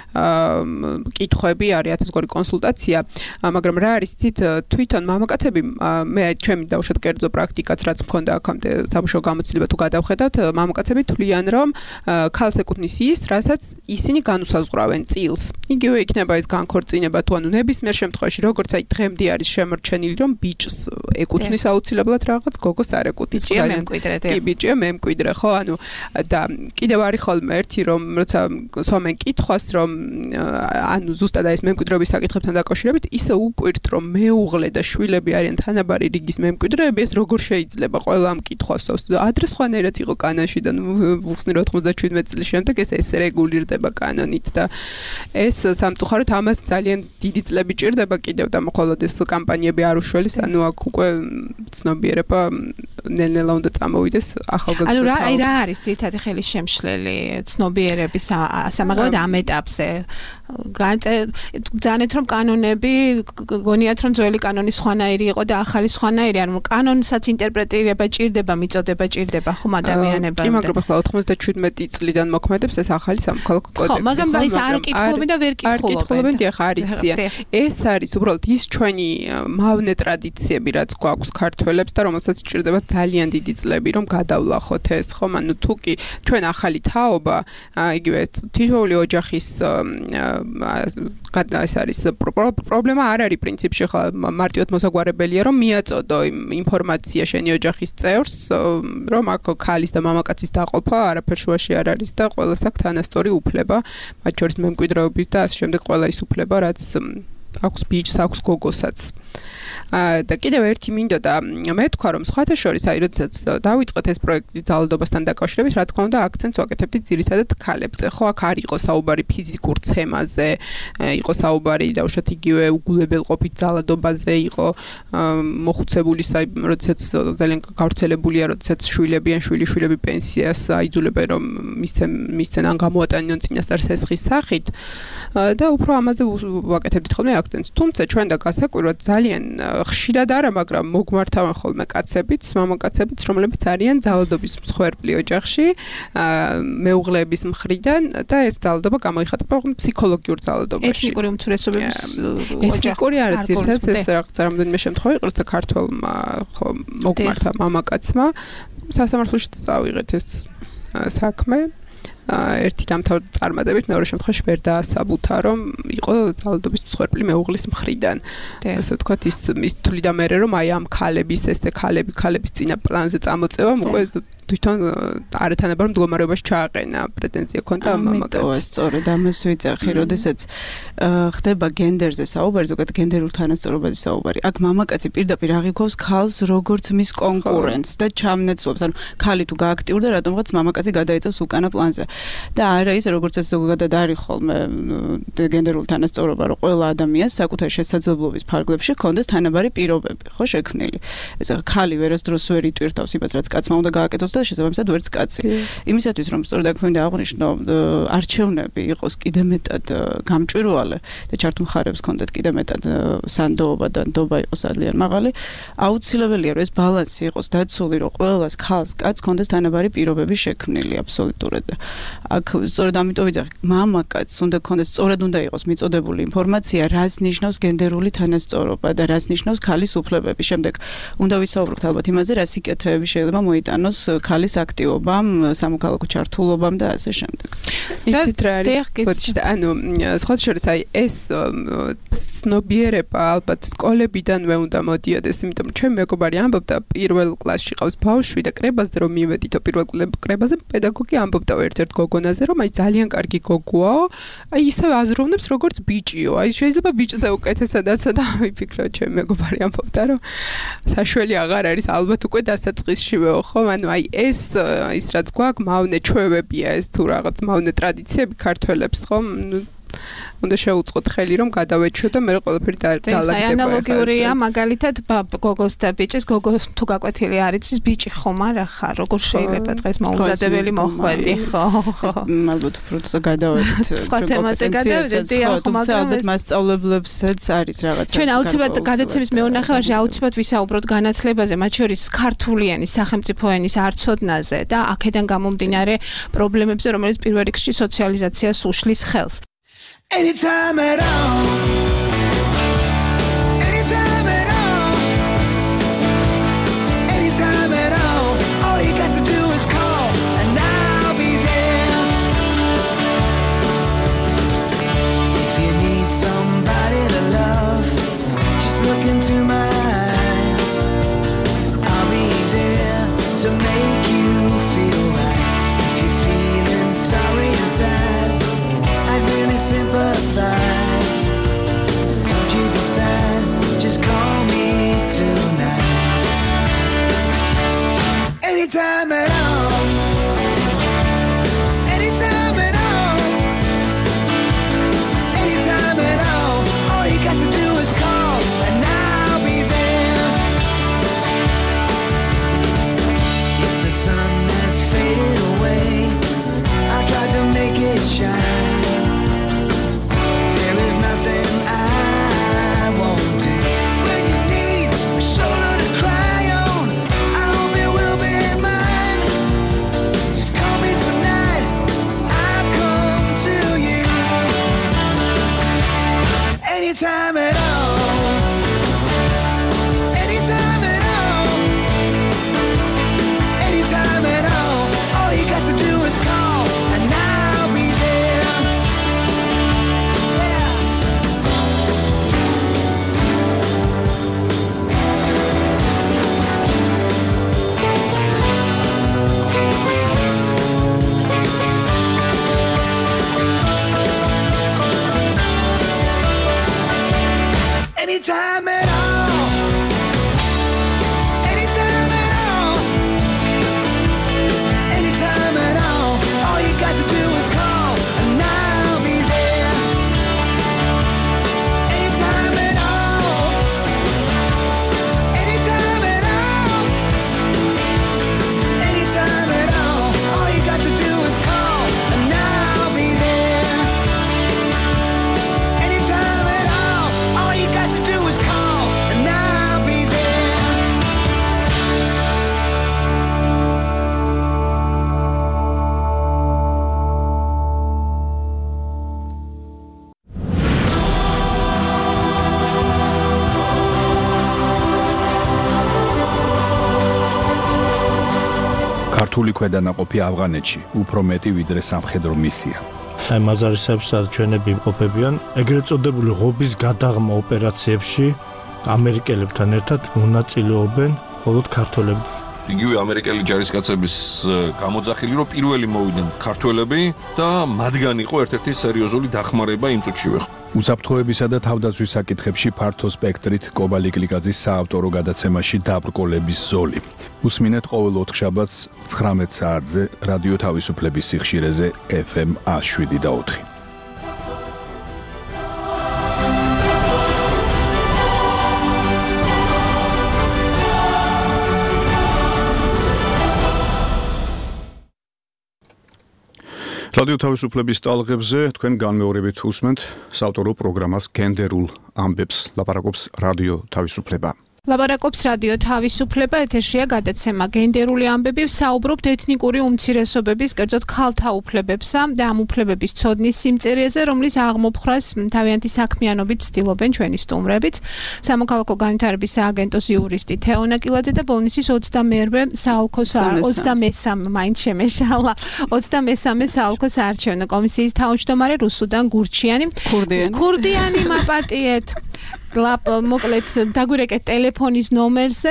კითხვები, არის 1000-გვარი კონსულტაცია, მაგრამ რა არის იცით, თვითონ მამაკაცები, მე ჩემი დავუშვათ კერძო პრაქტიკაც რაც მქონდა აქამდე სამუშაო გამოცდილება თუ გადავხედავთ, მამაკაცები თვლიან რომ ქალს ეკუთვნის ის, რასაც ისინი განუსაზღვრავენ წილს. იგივე იქნება ეს განქორწინება თუ ანუ ნებისმიერ შემთხვევაში როგორც აი დღემდე არის შემორჩენილი რომ ბიჭს ეკუთვნის აუცილებლად რაღაც, გოგოს არ ეკუთვნის. კი, ბიჭია მემკვიდრე, ხო, ანუ და კიდევ არის ხოლმე ერთი რომ როცა სვამენ კითხვას რომ ანუ ზუსტად ეს მემკვიდრეობის საკითხებთან დაკავშირებით ისე უკვირთ რომ მეუღლე და შვილები არიან თანაბარი რიგის მემკვიდრეები, ეს როგორ შეიძლება ყველა მკითხვას ადრე სხვანაირად იყო კანონში და უხსნი 97 წლის შემდეგ ეს რეგულირდება კანონით და ეს სამწუხაროდ ამას ძალიან დიდი წლები ჭირდება კიდევ და მხოლოდ ეს კამპანიები არ უშველის, ანუ აქ უკვე ცნობიერება ნელ-ნელა უნდა წამოვიდეს ახალგაზრდა. ანუ რა არის ძირითადი ხელისშემშლელი ცნობიერების სამაღლებად ამ ეტაპზე? განცეთ რომ კანონები გონიათ რომ ძველი კანონი სხვანაირი იყო და ახალი სხვანაირი, ანუ კანონსაც ინტერპრეტირება ჭირდება, მიწოდება ჭირდება ხომ ადამიანებამდე. კი, მაგრამ ახლა 97 წლიდან მოქმედებს ეს ახალი სამოქალაქო კოდექსი. ხო, მაგრამ ის არ კითხულობენ და ვერ კითხულობენ. ახლა არ იციან. ეს არის უბრალოდ ის ჩვენი მავნე ტრადიციები, რაც გვაქვს ქართველებს და რომელსაც ჭირდება ძალიან დიდი წლები რომ გადავლახოთ ეს, ხომ? ანუ თუ კი ჩვენ ახალი თაობა, იგივე თითოეული ოჯახის ეს არის პრობლემა არ არის პრინციპში ხა მარტივად მოსაგვარებელია რომ მიაწოდო ინფორმაცია შენი ოჯახის წევრს რომ აქ ქალის და მამაკაცის დაყოფა არაფერ შუაში არ არის და ყველას აქვს თანასწორი უფლება მათ შორის მემკვიდრეობის და ასე შემდეგ ყველა ის უფლება რაც აქვს ბიჭს აქვს გოგოსაც და კიდევ ერთი მინდოდა მე თქვა რომ სხვათა შორის აი როდესაც დავიწყეთ ეს პროექტი ძალადობასთან დაკავშირებით რა თქმა უნდა აქცენტს ვაკეთებდით ძირითადად ქალებზე ხო აქ არ იყო საუბარი ფიზიკურ ცემაზე იყო საუბარი დაუშვათ იგივე უგულებელყოფით ძალადობაზე იყო მოხუცებული როდესაც ძალიან გავრცელებულია როდესაც შვილები პენსიას აიძულებენ რომ მისცენ ან გამოატანონ წინასწარ სესხის სახით და უფრო ამაზე ვაკეთებდით ხოლმე აქცენტს თუმცა ჩვენ და გასაკვირვად ძალიან ხშირად არა, მაგრამ მოგმართავენ ხოლმე კაცებიც, მამაკაცებიც, რომლებიც არიან ძალადობის მსხვერპლი ოჯახში, მეუღლეების მხრიდან და ეს ძალადობა გამოიხატება ფსიქოლოგიურ ძალადობაში. ეთნიკური უმცირესობების ეთნიკური არის ძირითადად ეს რაღაც რამდენიმე შემთხვევა იყო, როცა ქართველმა ხო მოგმართა მამაკაცმა სასამართლოში წავიღეთ ეს საქმე. ერთი დამთავრებით მეორე შემთხვევაში ვერ დაასაბუთა რომ იყო ძალადობის მსხვერპლი მეუღლის მხრიდან. ასე ვთქვათ ის თვლიდა მერე რომ აი ამ ქალების ქალების წინა პლანზე წამოწევამ უკვე თვითონ არათანაბარ მდგომარეობაში ჩააყენა პრეტენზია ქონდა მამაკაცს. სწორედ ამას ვიძახი, როდესაც ხდება გენდერზე საუბარი, ზოგადად გენდერულ თანასწორობაზე საუბარი. აქ მამაკაცი პირდაპირ აღიქვავს ქალს როგორც მის კონკურენტს და ჩამნეცლობს. ანუ ქალი თუ გააქტიურდა, რატომღაც მამაკაცი გადაეწევს უკანა პლანზე. და არა ის როგორც ეს ზოგადად არის ხოლმე გენდერულ თანასწორობა, რომ ყველა ადამიანს საკუთარი შესაძლებლობის ფარგლებში ჰქონდეს თანაბარი პირობები, ხო შექმნილი. ეს ქალი ვერასდროს ვერ იტვირთავს იმას, რაც კაცმა უნდა გააკეთოს და შესაბამისად ვერც კაცი. იმისათვის რომ სწორედ აქ მინდა აღვნიშნო, არჩევნები იყოს კიდე მეტად გამჭვირვალე და ჩართულ მხარებს ჰქონდეთ კიდე მეტად სანდოობა და ნდობა იყოს ძალიან მაღალი, აუცილებელია რომ ეს ბალანსი იყოს დაცული, რომ ყველას ქალს, კაცს ჰქონდეს თანაბარი პირობები შექმნილი აბსოლუტურად. აქ სწორედ ამიტომ ვიძახი, მამაკაცს უნდა ჰქონდეს, სწორედ უნდა იყოს მიწოდებული ინფორმაცია, რას ნიშნავს გენდერული თანასწორობა და რას ნიშნავს ქალის უფლებები. შემდეგ უნდა ვისაუბროთ ალბათ იმაზე, რა სიკეთეები შეიძლება მოიტანოს ქალის აქტივობამ, სამოქალაქო ჩართულობამ და ასე შემდეგ. იცით რა არის? ბოდიშდა, ანუ სხვათა შორის აი ეს ცნობიერება ალბათ სკოლებიდანვე უნდა მოდიოდეს, იმიტომ რომ ჩემი მეგობარი ამბობდა პირველ კლასში ყავს ბავშვი და კრებაზე რომ მივედითო პირველ კრებაზე პედაგოგი ამბობდა ერთ-ერთ გოგონაზე რომ აი ძალიან კარგი გოგოაო, აი ისევ აზროვნებს როგორც ბიჭიო, აი შეიძლება ბიჭზე უკეთესადაც და ვიფიქრო ჩემი მეგობარი ამბობდა რომ საშველი აღარ არის ალბათ უკვე დასაწყისშივეო ხო, ანუ აი ეს რაც გვაქვს მავნე ჩვევებია ეს თუ რაღაც მავნე ტრადიციები ქართველებს ხო უნდა შეუწყოთ ხელი რომ გადავეჩვიო და მე ყველაფერი დაალაგდება. აი ანალოგიურია მაგალითად გოგოს და ბიჭის გოგოს თუ გაკვეთილი არის ის ბიჭი ხომ არა ხარ როგორ შეიძლება დღეს მოუზადებელი მოხვედი ხო ალბათ უფრო გადავედით სხვა თემაზე გადავედით ხო ალბათ მასწავლებლებსაც არის რაღაცა ჩვენ აუცილებლად გადაცემის მეუნახევარში აუცილებლად ვისაუბროთ განათლებაზე მათ შორის ქართული ენის სახელმწიფო ენის არცოდნაზე და აქედან გამომდინარე პრობლემებზე რომელიც პირველ რიგში სოციალიზაციას უშლის ხელს. Anytime at all. Anytime at all. Anytime at all. All you got to do is call and I'll be there. If you need somebody to love, just look into my eyes. I'll be there to make you feel right. If you're feeling sorry inside, I'd really sympathize. ქართული ქვედანაყოფი ავღანეთში უფრო მეტი ვიდრე სამხედრო მისია. აი მაზარისებში სადაც ჩვენები იმყოფებიან, ეგრეთ წოდებული ღობის გადაღმა ოპერაციებში ამერიკელებთან ერთად მონაწილეობენ მხოლოდ ქართველები. იგივე ამერიკელი ჯარისკაცების გამოძახილი, რომ პირველი მოვიდნენ ქართველები და მათგან იყო ერთ-ერთი სერიოზული დახმარება იმ წუთშივე. უსაფრთხოებისა და თავდაცვის საკითხებში ფართო სპექტრით კობალი კლიკაძის საავტორო გადაცემაში დაბრკოლების ზოლი. უსმინეთ ყოველ 4 შაბათს 19 საათზე რადიო თავისუფლების სიხშირეზე FM 107.4. რადიო თავისუფლების ტალღებზე თქვენ განმეორებით უსმენთ საავტორო პროგრამას გენდერულ ამბებს ლაპარაკობს რადიო თავისუფლება. ლაპარაკობს რადიო თავისუფლება, ეთერშია გადაცემა გენდერული ამბები, ვსაუბრობთ ეთნიკური უმცირესობების, კერძოდ ქალთა უფლებებსა და ამ უფლებების ცოდნის სიმწირეზე, რომლის აღმოფხრას თავიანთი საქმიანობით ცდილობენ ჩვენი სტუმრებიც. სამოქალაქო განვითარების სააგენტოს იურისტი თეონა კილაძე და ბოლნისის 23 მაინც შემეშალა 23 საოლქო საარჩევნო კომისიის თავმჯდომარე რუსუდან გურჩიანი. ქურდიანი მაპატიეთ. მოკლედ დაგვირეკეთ ტელეფონის ნომერზე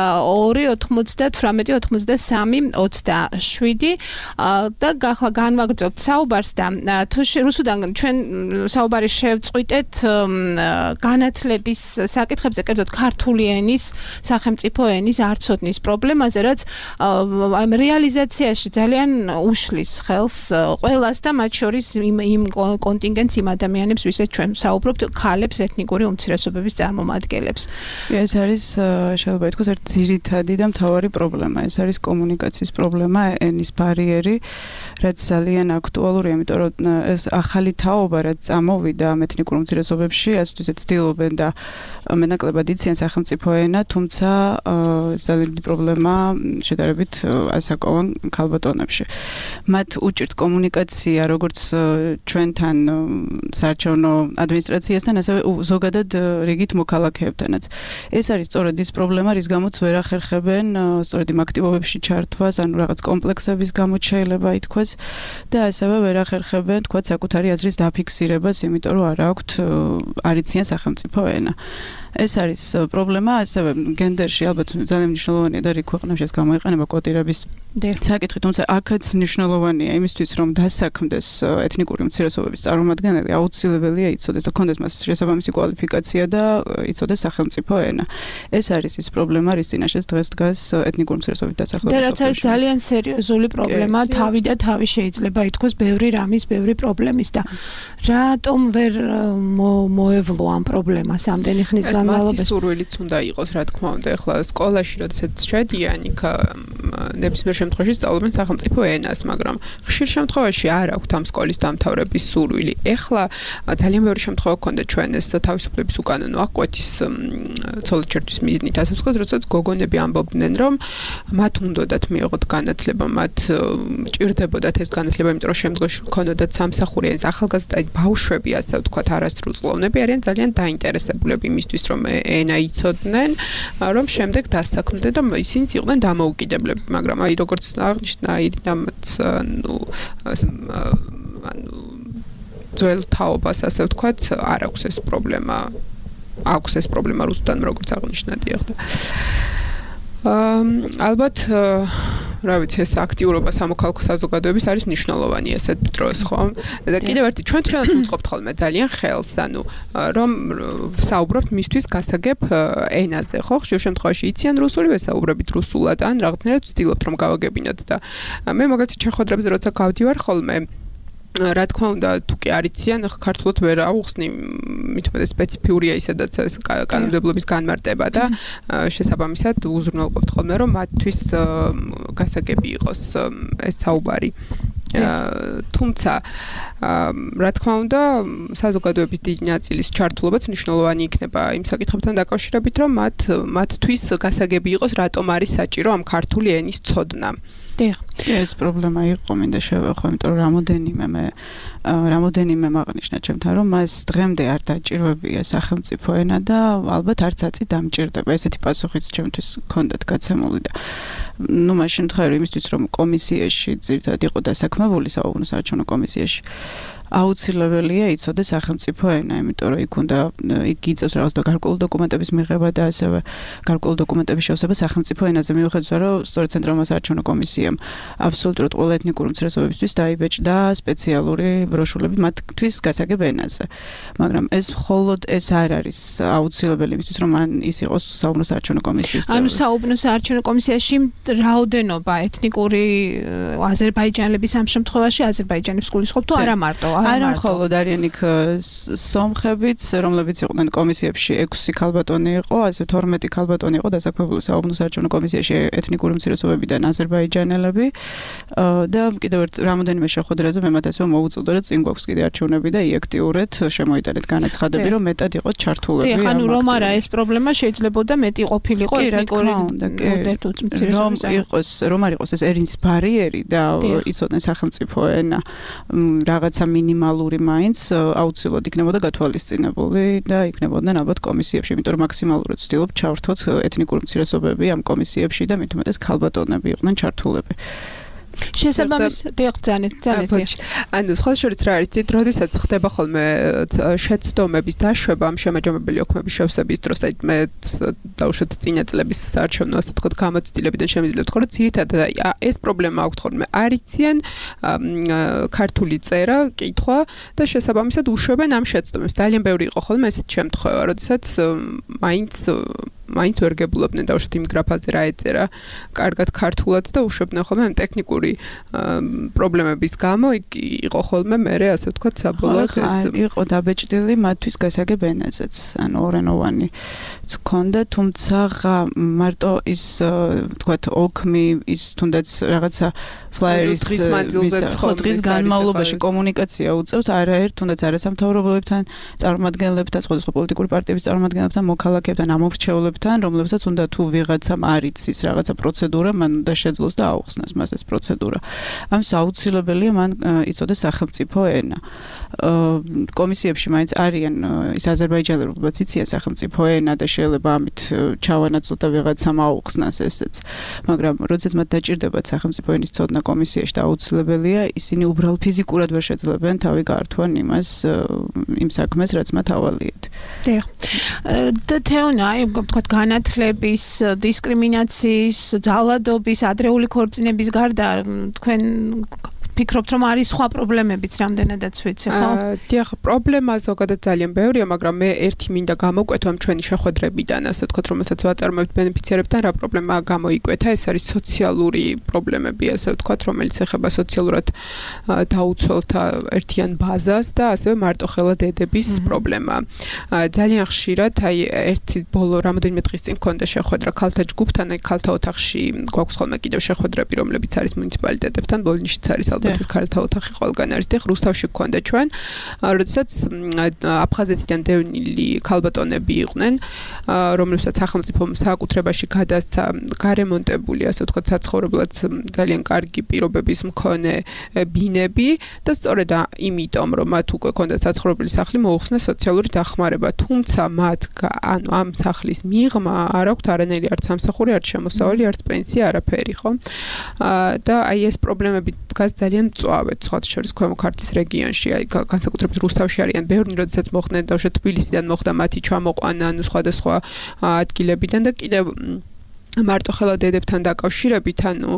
2988327 და ახლა განვაგრძობთ საუბარს და თუ რუსუდან ჩვენ საუბარი შევწყვიტეთ განათლების საკითხებზე, კერძოდ ქართული ენის, სახელმწიფო ენის არცოდნის პრობლემაზე, რაც რეალიზაციაში ძალიან უშლის ხელს ყველას და მათ შორის იმ კონტინგენტს, იმ ადამიანებს, ვისაც ჩვენ საუბრობთ, ქალებს, ეთნიკური უმცირესობების წარმომადგენლებს. ეს არის შეიძლება ითქვას ერთ ძირითადი და მთავარი პრობლემა. ეს არის კომუნიკაციის პრობლემა, ენის ბარიერი, რაც ძალიან აქტუალურია, იმიტომ რომ ეს ახალი თაობა, რაც წამოვიდა ეთნიკურ უმცირესობებში, ასეთვისაც ცდილობენ და მეტნაკლებად იციან სახელმწიფო ენა, თუმცა ძალიან დიდი პრობლემა შედარებით ასაკოვან ქალბატონებში. მათ უჭირთ კომუნიკაცია როგორც ჩვენთან საარჩევნო ადმინისტრაციასთან, ასევე ზოგადად რიგით მოქალაქეებთანაც. ეს არის სწორედ ის პრობლემა, რის გამოც ვერ ახერხებენ სწორედ იმ აქტივობებში ჩართვას, ანუ რაღაც კომპლექსების გამოც შეიძლება ითქვას და ასევე ვერ ახერხებენ თქვა საკუთარი აზრის დაფიქსირებას, იმიტომ რომ არ აქვთ არ იციან სახელმწიფო ენა. ეს არის პრობლემა, ასევე გენდერში ალბათ ძალიან მნიშვნელოვანია და რიგ ქვეყნებში ეს გამოიყენება კოტირების საკითხი, თუმცა აქაც მნიშვნელოვანია იმისთვის, რომ დასაქმდეს ეთნიკური უმცირესობების წარმომადგენელი, აუცილებელია იცოდეს და ქონდეს მას შესაბამისი კვალიფიკაცია და იცოდეს სახელმწიფო ენა. ეს არის ის პრობლემა, რის წინაშეც დღეს დგას ეთნიკური უმცირესობების დასახლება. და რაც არის ძალიან სერიოზული პრობლემა, თავი და თავი შეიძლება ითქვას ბევრი რამის, ბევრი პრობლემის და რატომ ვერ მოევლო ამ პრობლემას ამდენი ხნის მათი სურვილიც უნდა იყოს, რა თქმა უნდა, ახლა სკოლაში როდესაც შედიან, იქ ნებისმიერ შემთხვევაში სწავლობენ სახელმწიფო ენას, მაგრამ ხშირ შემთხვევაში არ აქვთ ამ სკოლის დამთავრების სურვილი. ახლა ძალიან ბევრი შემთხვევა გქონდა ჩვენ ეს თავისუფლების უკანონო აღკვეთის ცოლად-ჩერთვის მიზნით, ასე ვთქვათ, როდესაც გოგონები ამბობდნენ, რომ მათ უნდათ მიიღოთ განათლება, მათ ჭირდებოდათ ეს განათლება, იმიტომ რომ შემდგომში გქონოდათ სამსახური ეს ახალგაზრდა ბავშვები, ასე ვთქვათ, არასრულწლოვნები არიან ძალიან დაინტერესებულები იმისთვის, რომ ენა იცოდნენ, რომ შემდეგ დასაქმდნენ და ისინიც იყვნენ დამოუკიდებლები, მაგრამ აი როგორც აღნიშნა ირინამაც ძველ თაობას, ასე ვთქვათ, არ აქვს ეს პრობლემა. აქვს ეს პრობლემა რუსუდან, როგორც აღნიშნა დიახ. ალბათ რა ვიცი, ეს აქტიურობა სამოქალაქო საზოგადოების არის მნიშვნელოვანი ესეთ დროს, ხო? და კიდევ ერთი ჩვენ თვითონაც უწყობთ ხოლმე ძალიან ხელს, ანუ რომ საუბრობთ მისთვის გასაგებ ენაზე, ხო? ხშირ შემთხვევაში იციან რუსული, ვესაუბრებით რუსულად, ან რაღაცნაირად ვცდილობთ რომ გავაგებინოთ და მე მაგალითად შეხვედრებზე როცა გავდივარ ხოლმე რა თქმა უნდა, თუ კი არ იციან, ახლა ქართულად ვერ აუხსნი, მithume სპეციფიურია ისედაც ეს კანონმდებლობის განმარტება და შესაბამისად უზრუნველყოფთ ხოლმე, რომ მათთვის გასაგები იყოს ეს საუბარი. თუმცა რა თქმა უნდა, საზოგადოების დიდი ნაწილის ჩართულობაც მნიშვნელოვანი იქნება იმ საკითხებთან დაკავშირებით, რომ მათთვის გასაგები იყოს, რატომ არის საჭირო ამ ქართული ენის ცოდნა. ეს პრობლემა იყო, მინდა შევეხო, იმიტომ რომ რამოდენიმე აღნიშნა ჩემთან, რომ მას დღემდე არ დაჭირვებია სახელმწიფო ენა და ალბათ არც აწი დამჭირდება. ესეთი პასუხიც ჩემთვის ჰქონდათ გაცემული და ну მაშინ ხარ იმისთვის რომ კომისიაში ძირითადად იყო დასაქმებული საუბნო საარჩევნო კომისიაში აუცილებელია იცოდეს სახელმწიფო ენა, იმიტომ რომ იქ უნდა იქ იწევს რაღაც და გარკვეული დოკუმენტების მიღება და ასევე გარკვეული დოკუმენტების შევსება სახელმწიფო ენაზე, მიუხედავად რომ სწორედ ცენტრალურმა საარჩევნო კომისიამ აბსოლუტურად ყველა ეთნიკური უმცირესობებისთვის დაიბეჭდა სპეციალური ბროშურები მათთვის გასაგებ ენაზე. მაგრამ ეს მხოლოდ ეს არ არის აუცილებელი იმისთვის რომ მან ის იყოს საუბნო საარჩევნო კომისიის წევრი. ანუ საუბნო საარჩევნო კომისიაში რაოდენობა ეთნიკური აზერბაიჯანელების ამ შემთხვევაში აზერბაიჯანებს გულისხმობ თუ არა მარტო არა მხოლოდ არიან იქ სომხებიც, რომლებიც იყვნენ კომისიებში 6 ქალბატონი იყო, ასე 12 ქალბატონი იყო დასაქმებული საუბნო საარჩევნო კომისიაში ეთნიკური უმცირესობებიდან აზერბაიჯანელები და კიდევ ერთ რამოდენიმე შეხვედრაზე მე მათ ასე მოუწოდე რომ წინ გვაქვს კიდე არჩევნები და იაქტიურად შემოიტანეთ განაცხადები, რომ მეტად იყო ჩართულები. დიახ, ანუ რომ არა ეს პრობლემა შეიძლებოდა მეტი ყოფილიყო ეთნიკური უმცირესობების რომ არ იყოს ეს ერის ბარიერი და იცოდნენ სახელმწიფო ენა რაღაცა მინიმალური მაინც აუცილებლად იქნებოდა გათვალისწინებული და იქნებოდნენ ალბათ კომისიებში, იმიტომ რომ მაქსიმალურად ვცდილობ ჩავრთოთ ეთნიკური უმცირესობები ამ კომისიებში და მით უმეტეს ქალბატონები იყვნენ ჩართულები. შესაბამისად დიახ ანუ სხვა შორის რა არის ცით როდესაც ხდება ხოლმე შეცდომების დაშვება ამ შემაჯამებელი ოქმების შევსების დროს აი მე დაუშვათ წინა წლების საარჩევნო ასე თქვა გამოცდილებიდან შემიძლია ვთქვა რომ ძირითადად ეს პრობლემა აქვს ხოლმე არიციან ქართული წერა კითხვა და შესაბამისად უშვებენ ამ შეცდომებს ძალიან ბევრი იყო ხოლმე ესეთ შემთხვევა როდესაც მაინც ვერ გებულობდნენ დაუშვათ იმ გრაფაზე რა ეწერა კარგად ქართულად და უშვებდნენ ხოლმე ამ ტექნიკური პრობლემების გამო იყო ხოლმე მე ასე ვთქვათ საბოლოოდ ეს იყო დაბეჭდილი მათთვის გასაგებ ენაზეც ანუ ორენოვანი გქონდა თუმცა მარტო ის ვთქვათ ოქმი ის თუნდაც რაღაცა ფლაერის დღის განმავლობაში კომუნიკაცია უწევთ არაერთ თუნდაც არასამთავრობოებთან წარმომადგენლებთან სხვადასხვა პოლიტიკური პარტიების წარმომადგენლებთან მოქალაქეებთან ამორჩეულებთან რომლებსაც უნდა თუ ვიღაცამ არ იცის რაღაცა პროცედურა მან უნდა შეძლოს და აუხსნას მას ეს პროცედურა ამის აუცილებელია მან იცოდეს სახელმწიფო ენა კომისიებში მაინც არიან ის აზერბაიჯანელები რომლებიც იციან სახელმწიფო ენა და შეიძლება ამით ჩავანაცვლოთ და ვიღაცამ აუხსნას ესეც მაგრამ როდესაც მათ დაჭირდებათ სახელმწიფო ენის ცოდნა კომისიაში და აუცილებელია ისინი უბრალოდ ფიზიკურად ვერ შეძლებენ თავი გაართვან იმას იმ საქმეს რაც მათ ავალიეთ. დიახ. და თეონა ვთქვათ განათლების, დისკრიმინაციის, ძალადობის, ადრეული ქორწინების გარდა თქვენ ფიქრობთ რომ არის სხვა პრობლემებიც რამდენადაც ვიცი ხო? დიახ, პრობლემა ზოგადად ძალიან ბევრია, მაგრამ მე ერთი მინდა გამოვკვეთო ამ ჩვენი შეხვედრებიდან, ასე ვთქვათ, რომელსაც ვაწარმოებთ ბენეფიციარებთან, რა პრობლემა გამოიკვეთა, ეს არის სოციალური პრობლემები, ასე ვთქვათ, რომელიც ეხება სოციალურად დაუცველთა ერთიან ბაზას და ასევე მარტოხელა დედების პრობლემა. ძალიან ხშირად, აი ერთი ბოლო რამოდენიმე დღის წინ მქონდა შეხვედრა ქალთა ჯგუფთან, აი ქალთა ოთახში გვაქვს ხოლმე კიდევ შეხვედრები, რომლებიც არის მუნიციპალიტეტებთან, ბოლნიშიც არის ეს ქალთა ოთახი ყველგან არის და რუსთავში გქონდა ჩვენ, როდესაც აფხაზეთიდან დევნილი ქალბატონები იყვნენ, რომლებსაც სახელმწიფო საკუთრებაში გადასცა გარემონტებული, ასე ვთქვათ, საცხოვრებლად ძალიან კარგი პირობების მქონე ბინები და სწორედ იმიტომ, რომ მათ უკვე ჰქონდათ საცხოვრებელი სახლი, მოუხსნეს სოციალური დახმარება, თუმცა მათ ანუ ამ სახლის მიღმა არ აქვთ არანაირი არც სამსახური, არც შემოსავალი, არც პენსია, არაფერი, ხო? და აი ეს პრობლემები დგას ძალიან მწვავედ სხვა შორის ქვემო ქართლის რეგიონში, აი განსაკუთრებით რუსთავში არიან ბევრი, როდესაც მოხდნენ დავშოთ თბილისიდან მოხდა მათი ჩამოყვანა, ანუ სხვადასხვა ადგილებიდან და კიდევ მარტოხელა დედებთან დაკავშირებით, ანუ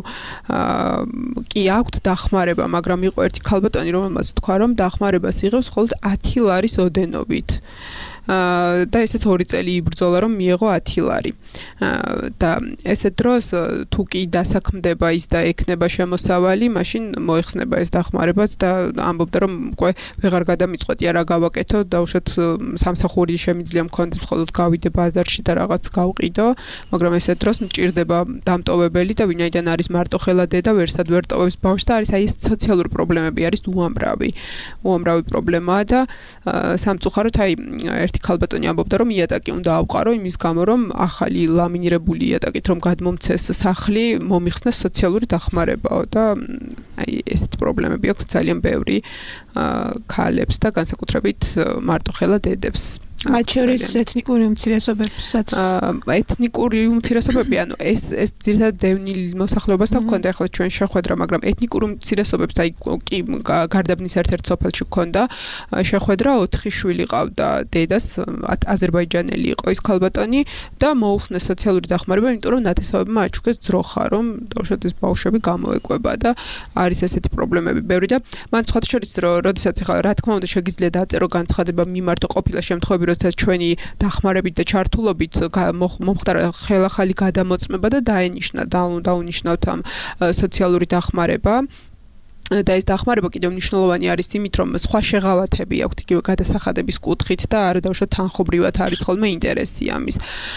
კი აქვთ დახმარება, მაგრამ იყო ერთი ქალბატონი, რომელმაც თქვა, რომ დახმარებას იღებს მხოლოდ 10 ლარის ოდენობით. და ესეც 2 წელი იბრძოლა რომ მიეღო 10 ლარი. და ესეთ დროს თუ კი დასაქმდება ის და ექნება შემოსავალი, მაშინ მოიხსნება ეს დახმარებაც და ამბობდა რომ უკვე ვეღარ გადამიწყვეტია რა გავაკეთო, დაუშვათ სამსახური შემიძლია მქონდეს მხოლოდ გავიდე ბაზარში და რაღაც გავყიდო, მაგრამ ესეთ დროს მჭირდება დამტოვებელი და ვინაიდან არის მარტოხელა დედა, ვერსად ვერ ტოვებს ბავშვს და არის აი ეს სოციალური პრობლემები არის უამრავი პრობლემაა და სამწუხაროდ აი ერთი ქალბატონი ამბობდა რომ იატაკი უნდა ავყარო იმის გამო რომ ახალი ლამინირებული იატაკით რომ გადმომცეს სახლი მომიხსნეს სოციალური დახმარებაო და აი ესეთი პრობლემები აქვს ძალიან ბევრი ქალებს და განსაკუთრებით მარტოხელა დედებს მათ შორის ეთნიკური უმცირესობებსაც ეთნიკური უმცირესობები, ანუ ეს ძირითადად დევნილ მოსახლეობასთან ჰქონდა ახლა ჩვენ შეხვედრა, მაგრამ ეთნიკურ უმცირესობებს აი კი გარდაბნის ერთ-ერთ სოფელში ჰქონდა შეხვედრა, 4 შვილი ყავდა დედას, აზერბაიჯანელი იყო ის ქალბატონი და მოუხსნეს სოციალური დახმარება, იმიტომ რომ ნათესავებმა აჩუქეს ძროხა, რომ დავუშვათ ეს ბავშვები გამოეკვება და არის ესეთი პრობლემები ბევრი და მან სხვა შორის როდესაც ახლა რა თქმა უნდა შეგიძლია დაწერო განცხადება მიმართო ყოფილა შემთხვევები, როდესაც ჩვენი დახმარებით და ჩართულობით მომხდარა ხელახალი გადამოწმება და დაუნიშნავთ ამ სოციალური დახმარება. და ეს დახმარება კიდევ მნიშვნელოვანი არის იმით, რომ სხვა შეღავათები აქვთ იგივე გადასახადების კუთხით და არა დავუშვათ თანხობრივად არის ხოლმე ინტერესი ამის.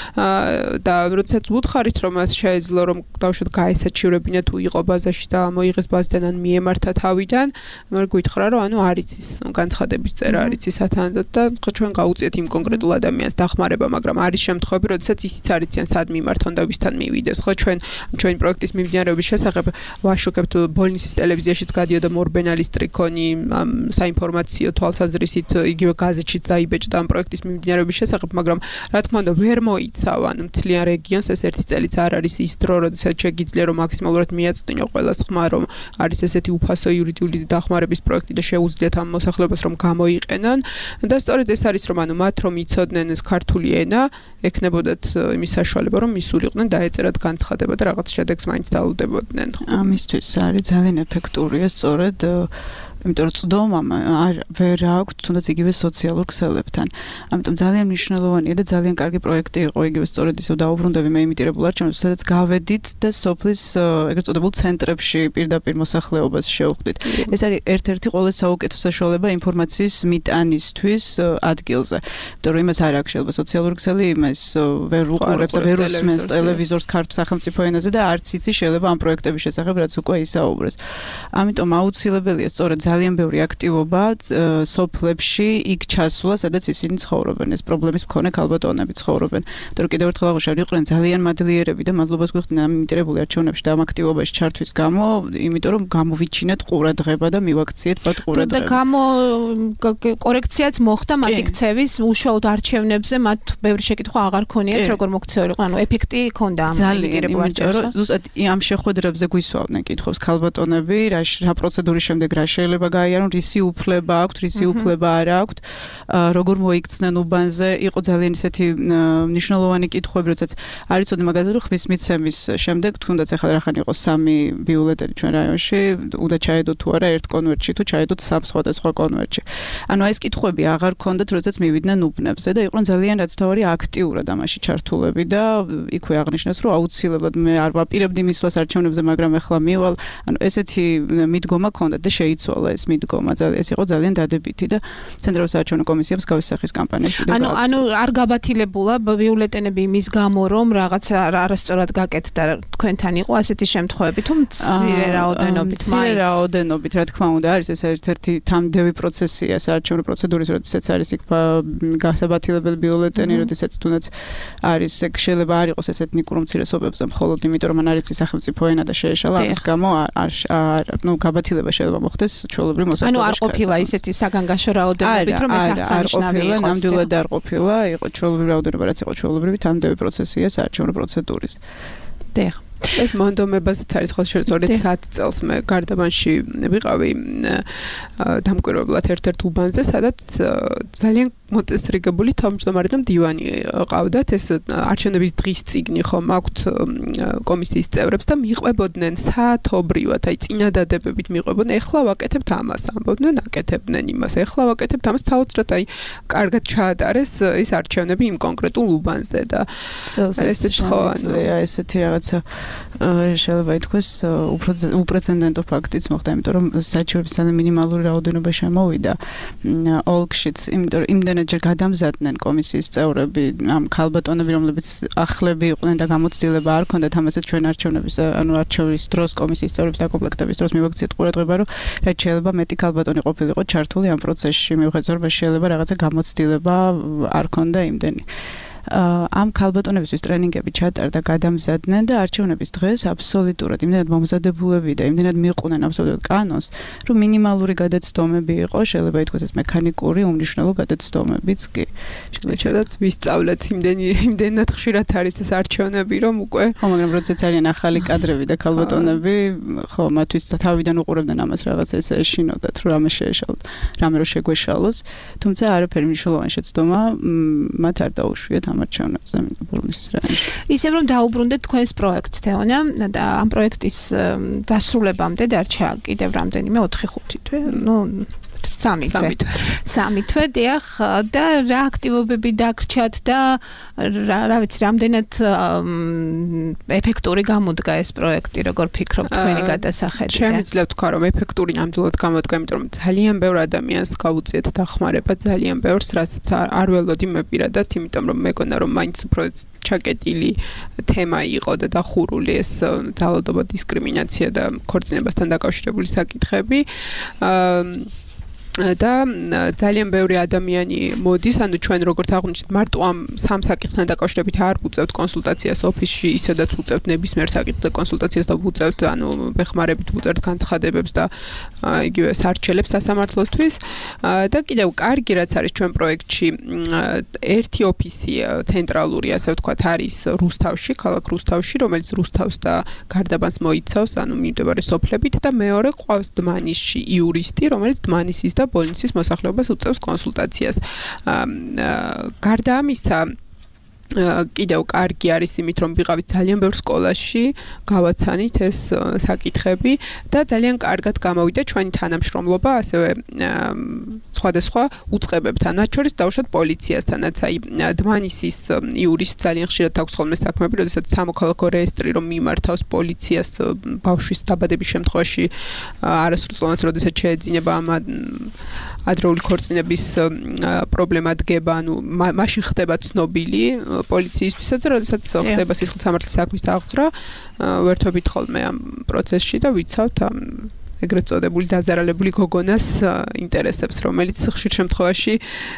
და როდესაც ვუთხარით, რომ მას შეეძლო რომ დავუშვათ გაესაჩივრებინა თუ იყო ბაზაში და მოიღეს ბაზიდან ან მიემართა თავიდან, მაგრამ გითხრა რომ ანუ არ იცის განცხადების წერა, არ იცის სათანადოდ და ჩვენ გაუწიეთ იმ კონკრეტულ ადამიანს დახმარება, მაგრამ არის შემთხვევები, როდესაც ისიც არ იციან სად მიმართონ და ვისთან მივიდეს. ხო ჩვენი პროექტის მიმდინარეობის შესახებ ვაშუქებთ ბოლნისის ტელევიზიაშიც გადიოდა მორბენალის ტრიქონი საინფორმაციო თვალსაზრისით იგივე გაზეთშიც დაიბეჭდა ამ პროექტის მიმდინარეობის შესახებ, მაგრამ რა თქმა უნდა ვერ მოიცავ ან მთლიან რეგიონს ეს ერთი წელიც არ არის ის დრო, როდესაც შეგიძლია რომ მაქსიმალურად მიაწვდინო ყველა ხმა, რომ არის ესეთი უფასო იურიდიული დახმარების პროექტი და შეუძლიათ ამ მოსახლეობას რომ გამოიყენონ და სწორედ ეს არის რომ ანუ მათ რომ იცოდნენ ეს ქართული ენა, ეკნებოდათ იმის საშუალება რომ მისულიყვნენ დაეწერათ განცხადება და რაღაც შედეგს მაინც დაუდებოდნენ. ამისთვის არის ძალიან ეფექტურია სწორედ იმიტომ რომ წვდომამ ვერ აქვს თუნდაც იგივე სოციალურ ქსელებთან. ამიტომ ძალიან მნიშვნელოვანია და ძალიან კარგი პროექტი იყო იგივე სწორედ ისევ დაუბრუნდები მე იმიტირებულ არჩევნებს, სადაც გავედით და სოფლის ეგრეთ წოდებულ ცენტრებში პირდაპირ მოსახლეობას შევხვდით. ეს არის ერთ-ერთი ყველაზე საუკეთესო საშუალება ინფორმაციის მიტანისთვის ადგილზე. იმიტომ რომ იმას არ აქვს შეიძლება სოციალური ქსელი, იმას ვერ უყურებს და ვერ უსმენს ტელევიზორს ქართულ სახელმწიფო ენაზე და არც იცი შეიძლება ამ პროექტების შესახებ რაც უკვე ისაუბრეს. ამიტომ აუცილებელია სწორედ ძალიან ბევრი აქტივობა სოფლებში იქ ჩასვლა, სადაც ისინი ცხოვრობენ, ეს პრობლემის მქონე ქალბატონები ცხოვრობენ. იმიტომ რომ კიდევ ერთხელ აღნიშნავ, იყვნენ ძალიან მადლიერები და მადლობას გვიხდიან ამ იმიტირებული არჩევნებში და ამ აქტივობაში ჩართვის გამო, იმიტომ რომ გამოვიჩინეთ ყურადღება და მივაქციეთ მათ ყურადღება. კორექციაც მოხდა მათი ქცევის უშუალოდ არჩევნებზე, მათ ბევრი შეკითხვა აღარ ქონიათ, როგორ მოქცეულიყო, ანუ ეფექტი ჰქონდა ამ იმიტირებულ არჩევნებში. ზუსტად ამ შეხვედრებზე გვისვავდნენ კითხვებს ქალბატონები, რა პროცედურის შემდეგ რა შეიძლება გაიარონ, რისი უფლება აქვთ, რისი უფლება არ აქვთ, როგორ მოიქცნენ უბანზე. იყო ძალიან ისეთი მნიშვნელოვანი კითხვები, როდესაც არ იცოდნენ მაგალითად რომ ხმის მიცემის შემდეგ თუნდაც ახლა რახან იყო 3 ბიულეტენი ჩვენ რაიონში, უნდა ჩაედოთ თუ არა ერთ კონვერტში თუ ჩაედოთ 3 სხვადასხვა კონვერტში. ანუ ეს კითხვები აღარ ქონდათ, როდესაც მივიდნენ უბნებზე და იყვნენ ძალიან რაც თავარი აქტიურად ამაში ჩართულები და იქვე აღნიშნეს, რომ აუცილებლად მე არ ვაპირებდი მისვლას არჩევნებზე, მაგრამ ახლა მივალ. ანუ ესეთი მიდგომა ქონდათ და შეიცვალა ეს მიდგომა, ეს იყო ძალიან დადებითი და ცენტრალური საარჩევნო კომისიამ მსგავსი სახის კამპანიაში ანუ არ გაბათილებულა ბიულეტენები იმის გამო, რომ რაღაც არასწორად გაკეთდა თქვენთან იყო ასეთი შემთხვევები, თუ მცირე რაოდენობით მაინც. მცირე რაოდენობით, რა თქმა უნდა, არის ეს ერთ-ერთი თამდევი პროცესია საარჩევნო პროცედურის, როდესაც არის იქ გასაბათილებელი ბიულეტენი, როდესაც თუნდაც არის ეგ შეიძლება არ იყოს ეს ეთნიკურ უმცირესობებზე, მხოლოდ იმიტომ რომ არ იცის სახელმწიფო ენა და შეეშალა, ამის გამო გაბათილება შეიძლება მოხდეს ჩვეულებრივ მოსახლეობაში. ანუ არ ყოფილა ისეთი საგანგაშო რაოდენობით, რომ ეს აღსანიშნავი იყოს. ნამდვილად არ ყოფილა, იყო ჩვეულებრივი რაოდენობა, რაც იყო ჩვეულებრივი თამდევი პროცესია საარჩევნო პროცედურის. დიახ. ეს მონდომებაზეც არის ხოლმე სწორედ 10 წელს მე გარდაბანში ვიყავი დამკვირვებლად ერთ-ერთ უბანზე, სადაც ძალიან მოწესრიგებული თავმჯდომარე და მდივანი ყავდათ. ეს არჩევნების დღის წიგნი ხომ აქვთ კომისიის წევრებს და მიყვებოდნენ საათობრივად, აი წინადადებებით მიყვებოდნენ. ეხლა ვაკეთებთ ამას, ამბობდნენ, აკეთებდნენ იმას. ეხლა ვაკეთებთ ამას, საოცრად აი კარგად ჩაატარეს ის არჩევნები იმ კონკრეტულ უბანზე და ესეც ხო ესეთი რაღაცა შეიძლება ითქვას უპრეცედენტო ფაქტიც მოხდა, იმიტომ რომ საჩივრების ძალიან მინიმალური რაოდენობა შემოვიდა ოლქშიც, იმიტომ რომ იმდენადჯერ გადამზადდნენ კომისიის წევრები, ამ ქალბატონები, რომლებიც ახლები იყვნენ და გამოცდილება არ ჰქონდათ ამასაც ჩვენ არჩევნების, ანუ არჩევნის დროს კომისიის წევრების დაკომპლექტების დროს მივაქციეთ ყურადღება, რომ რაც შეიძლება მეტი ქალბატონი ყოფილიყო ჩართული ამ პროცესში, მიუხედავად რომ შეიძლება რაღაცა გამოცდილება არ ჰქონდა იმდენი. ამ ქალბატონებისთვის ტრენინგები ჩატარდა, გადამზადდნენ და არჩევნების დღეს აბსოლუტურად იმდენად მომზადებულები და იმდენად მიყუნენ აბსოლუტურად კანონს, რომ მინიმალური გადაცდომები იყო, შეიძლება ითქვას ეს მექანიკური უმნიშვნელო გადაცდომებიც კი. შესაძაც ვისწავლეთ იმდენად ხშირად არის ეს არჩევნები, რომ უკვე ხო, მაგრამ როდესაც არიან ახალი კადრები და ქალბატონები, ხო, მათთვის თავიდან უყურებდნენ ამას რაღაც ეს ეშინოდათ, რომ რამე შეეშალოთ, რამე რო შეგვეშალოს, თუმცა არაფერი მნიშვნელოვანი შეცდომა მათ არ დაუშვიათ ამ არჩევნებზე ბურნის რაიონში. ისევ რომ დაუბრუნდეთ თქვენს პროექტს, თეონა, და ამ პროექტის დასრულებამდე დარჩა კიდევ რამდენიმე 4-5 თვე, სამი თვე დიახ და რა აქტივობები დაგრჩათ და რა ვიცი რამდენად ეფექტური გამოდგა ეს პროექტი როგორ ფიქრობთ თქვენი გადასახედით? შემიძლია ვთქვა რომ ეფექტური ნამდვილად გამოდგა, იმიტომ რომ ძალიან ბევრ ადამიანს გავუწიეთ დახმარება, ძალიან ბევრს, რასაც არ ველოდი მე პირადად, იმიტომ რომ მეგონა რომ მაინც უფრო ჩაკეტილი თემა იყო და დახურული ეს ძალადობა, დისკრიმინაცია და ქორწინებასთან დაკავშირებული საკითხები. და ძალიან ბევრი ადამიანი მოდის, ანუ ჩვენ როგორც აღვნიშნეთ, მარტო ამ სამ საკითხთან დაკავშირებით არ ვუწევთ კონსულტაციას ოფისში, ისედაც ვუწევთ ნებისმიერ საკითხზე კონსულტაციას და ვუწევთ, ანუ ბეხმარებით ვუწევთ განცხადებებს და იგივე სარჩელებს სასამართლოსთვის. და კიდევ კარგი რაც არის ჩვენ პროექტში, ერთი ოფისი ცენტრალური, ასე ვთქვათ, არის რუსთავში, ქალაქ რუსთავში, რომელიც რუსთავს და გარდაბანს მოიცავს, ანუ მიმდებარე სოფლებით და მეორე ყავს დმანისში იურისტი, რომელიც დმანისის და ბოლნისის მოსახლეობას უწევს კონსულტაციას. გარდა ამისა, კიდევ კარგი არის იმით, რომ ვიყავით ძალიან ბევრ სკოლაში, გავაცანით ეს საკითხები და ძალიან კარგად გამოვიდა ჩვენი თანამშრომლობა, ასევე სხვადასხვა უწყებებთან, მათ შორის დავუშვათ პოლიციასთანაც, აი დმანისის იურისტს ძალიან ხშირად აქვს ხოლმე საქმეები, როდესაც სამოქალაქო რეესტრი რომ მიმართავს პოლიციას ბავშვის დაბადების შემთხვევაში არასრულწლოვანს, როდესაც შეეძინება ამ ადრეული ქორწინების პრობლემა დგება, ანუ მაშინ ხდება ცნობილი პოლიციისთვისაც, როდესაც ხდება სისხლსამართლის საქმის აღძვრა, ვერთობით ხოლმე ამ პროცესში და ვიცავთ ამ ეგრეთ წოდებული დაზარალებული გოგონას ინტერესებს, რომელიც ხშირ შემთხვევაში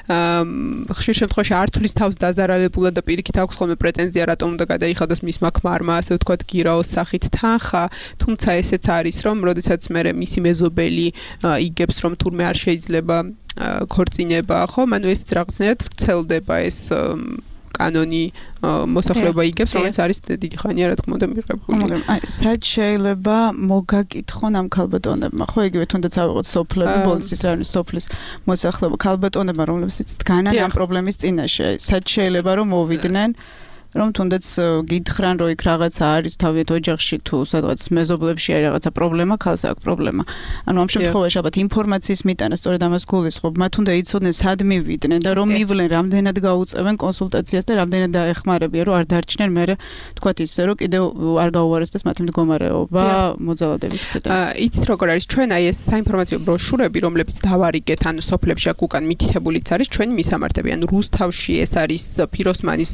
არ თulis თავს დაზარალებულად და პირიქით აქვს ხოლმე პრეტენზია, რატომ უნდა გადაიხადოს მისმა ქმარმა, ასე ვთქვათ, გირაოს სახით თანხა, თუმცა ესეც არის, რომ როდესაც მე მისი მეზობელი იგებს, რომ თურმე არ შეიძლება ქორწინება, ხო, ანუ ეს რაღაცნაირად ვრცელდება ეს კანონი მოსახლეობა იგებს, რომელიც არის დიდი ხანია, რა თქმა უნდა, მიღებული. მაგრამ სად შეიძლება მოგაკითხონ ამ ქალბატონებმა? ხო, იგივე თუნდაც ავიღოთ სოფლები, ბოლნისის რაიონის სოფლის მოსახლეობა, ქალბატონებმა, რომლებსაც დგანან ამ პრობლემის წინაშე, სად შეიძლება რომ მოვიდნენ? რომ თუნდაც გითხრან, რომ იქ რაღაცა არის თავიანთ ოჯახში თუ სადღაც მეზობლებში არის რაღაცა პრობლემა, ქალს აქვს პრობლემა. ანუ ამ შემთხვევაში ალბათ ინფორმაციის მიტანა სწორედ ამას გულისხმობ, მათ უნდა იცოდნენ სად მივიდნენ და რომ მივლენ, რამდენად გაუწევენ კონსულტაციას და რამდენად დაეხმარებიან, რომ არ დარჩნენ მერე თქვათ ისე, რომ კიდევ არ გაუარესდეს მათი მდგომარეობა მოძალადების მხრიდან. იცით როგორ არის, ჩვენ აი ეს საინფორმაციო ბროშურები, რომლებიც დავარიგეთ, ანუ სოფლებში აქ უკან მითითებულიც არის ჩვენი მისამართები, ანუ რუსთავში ეს არის ფიროსმანის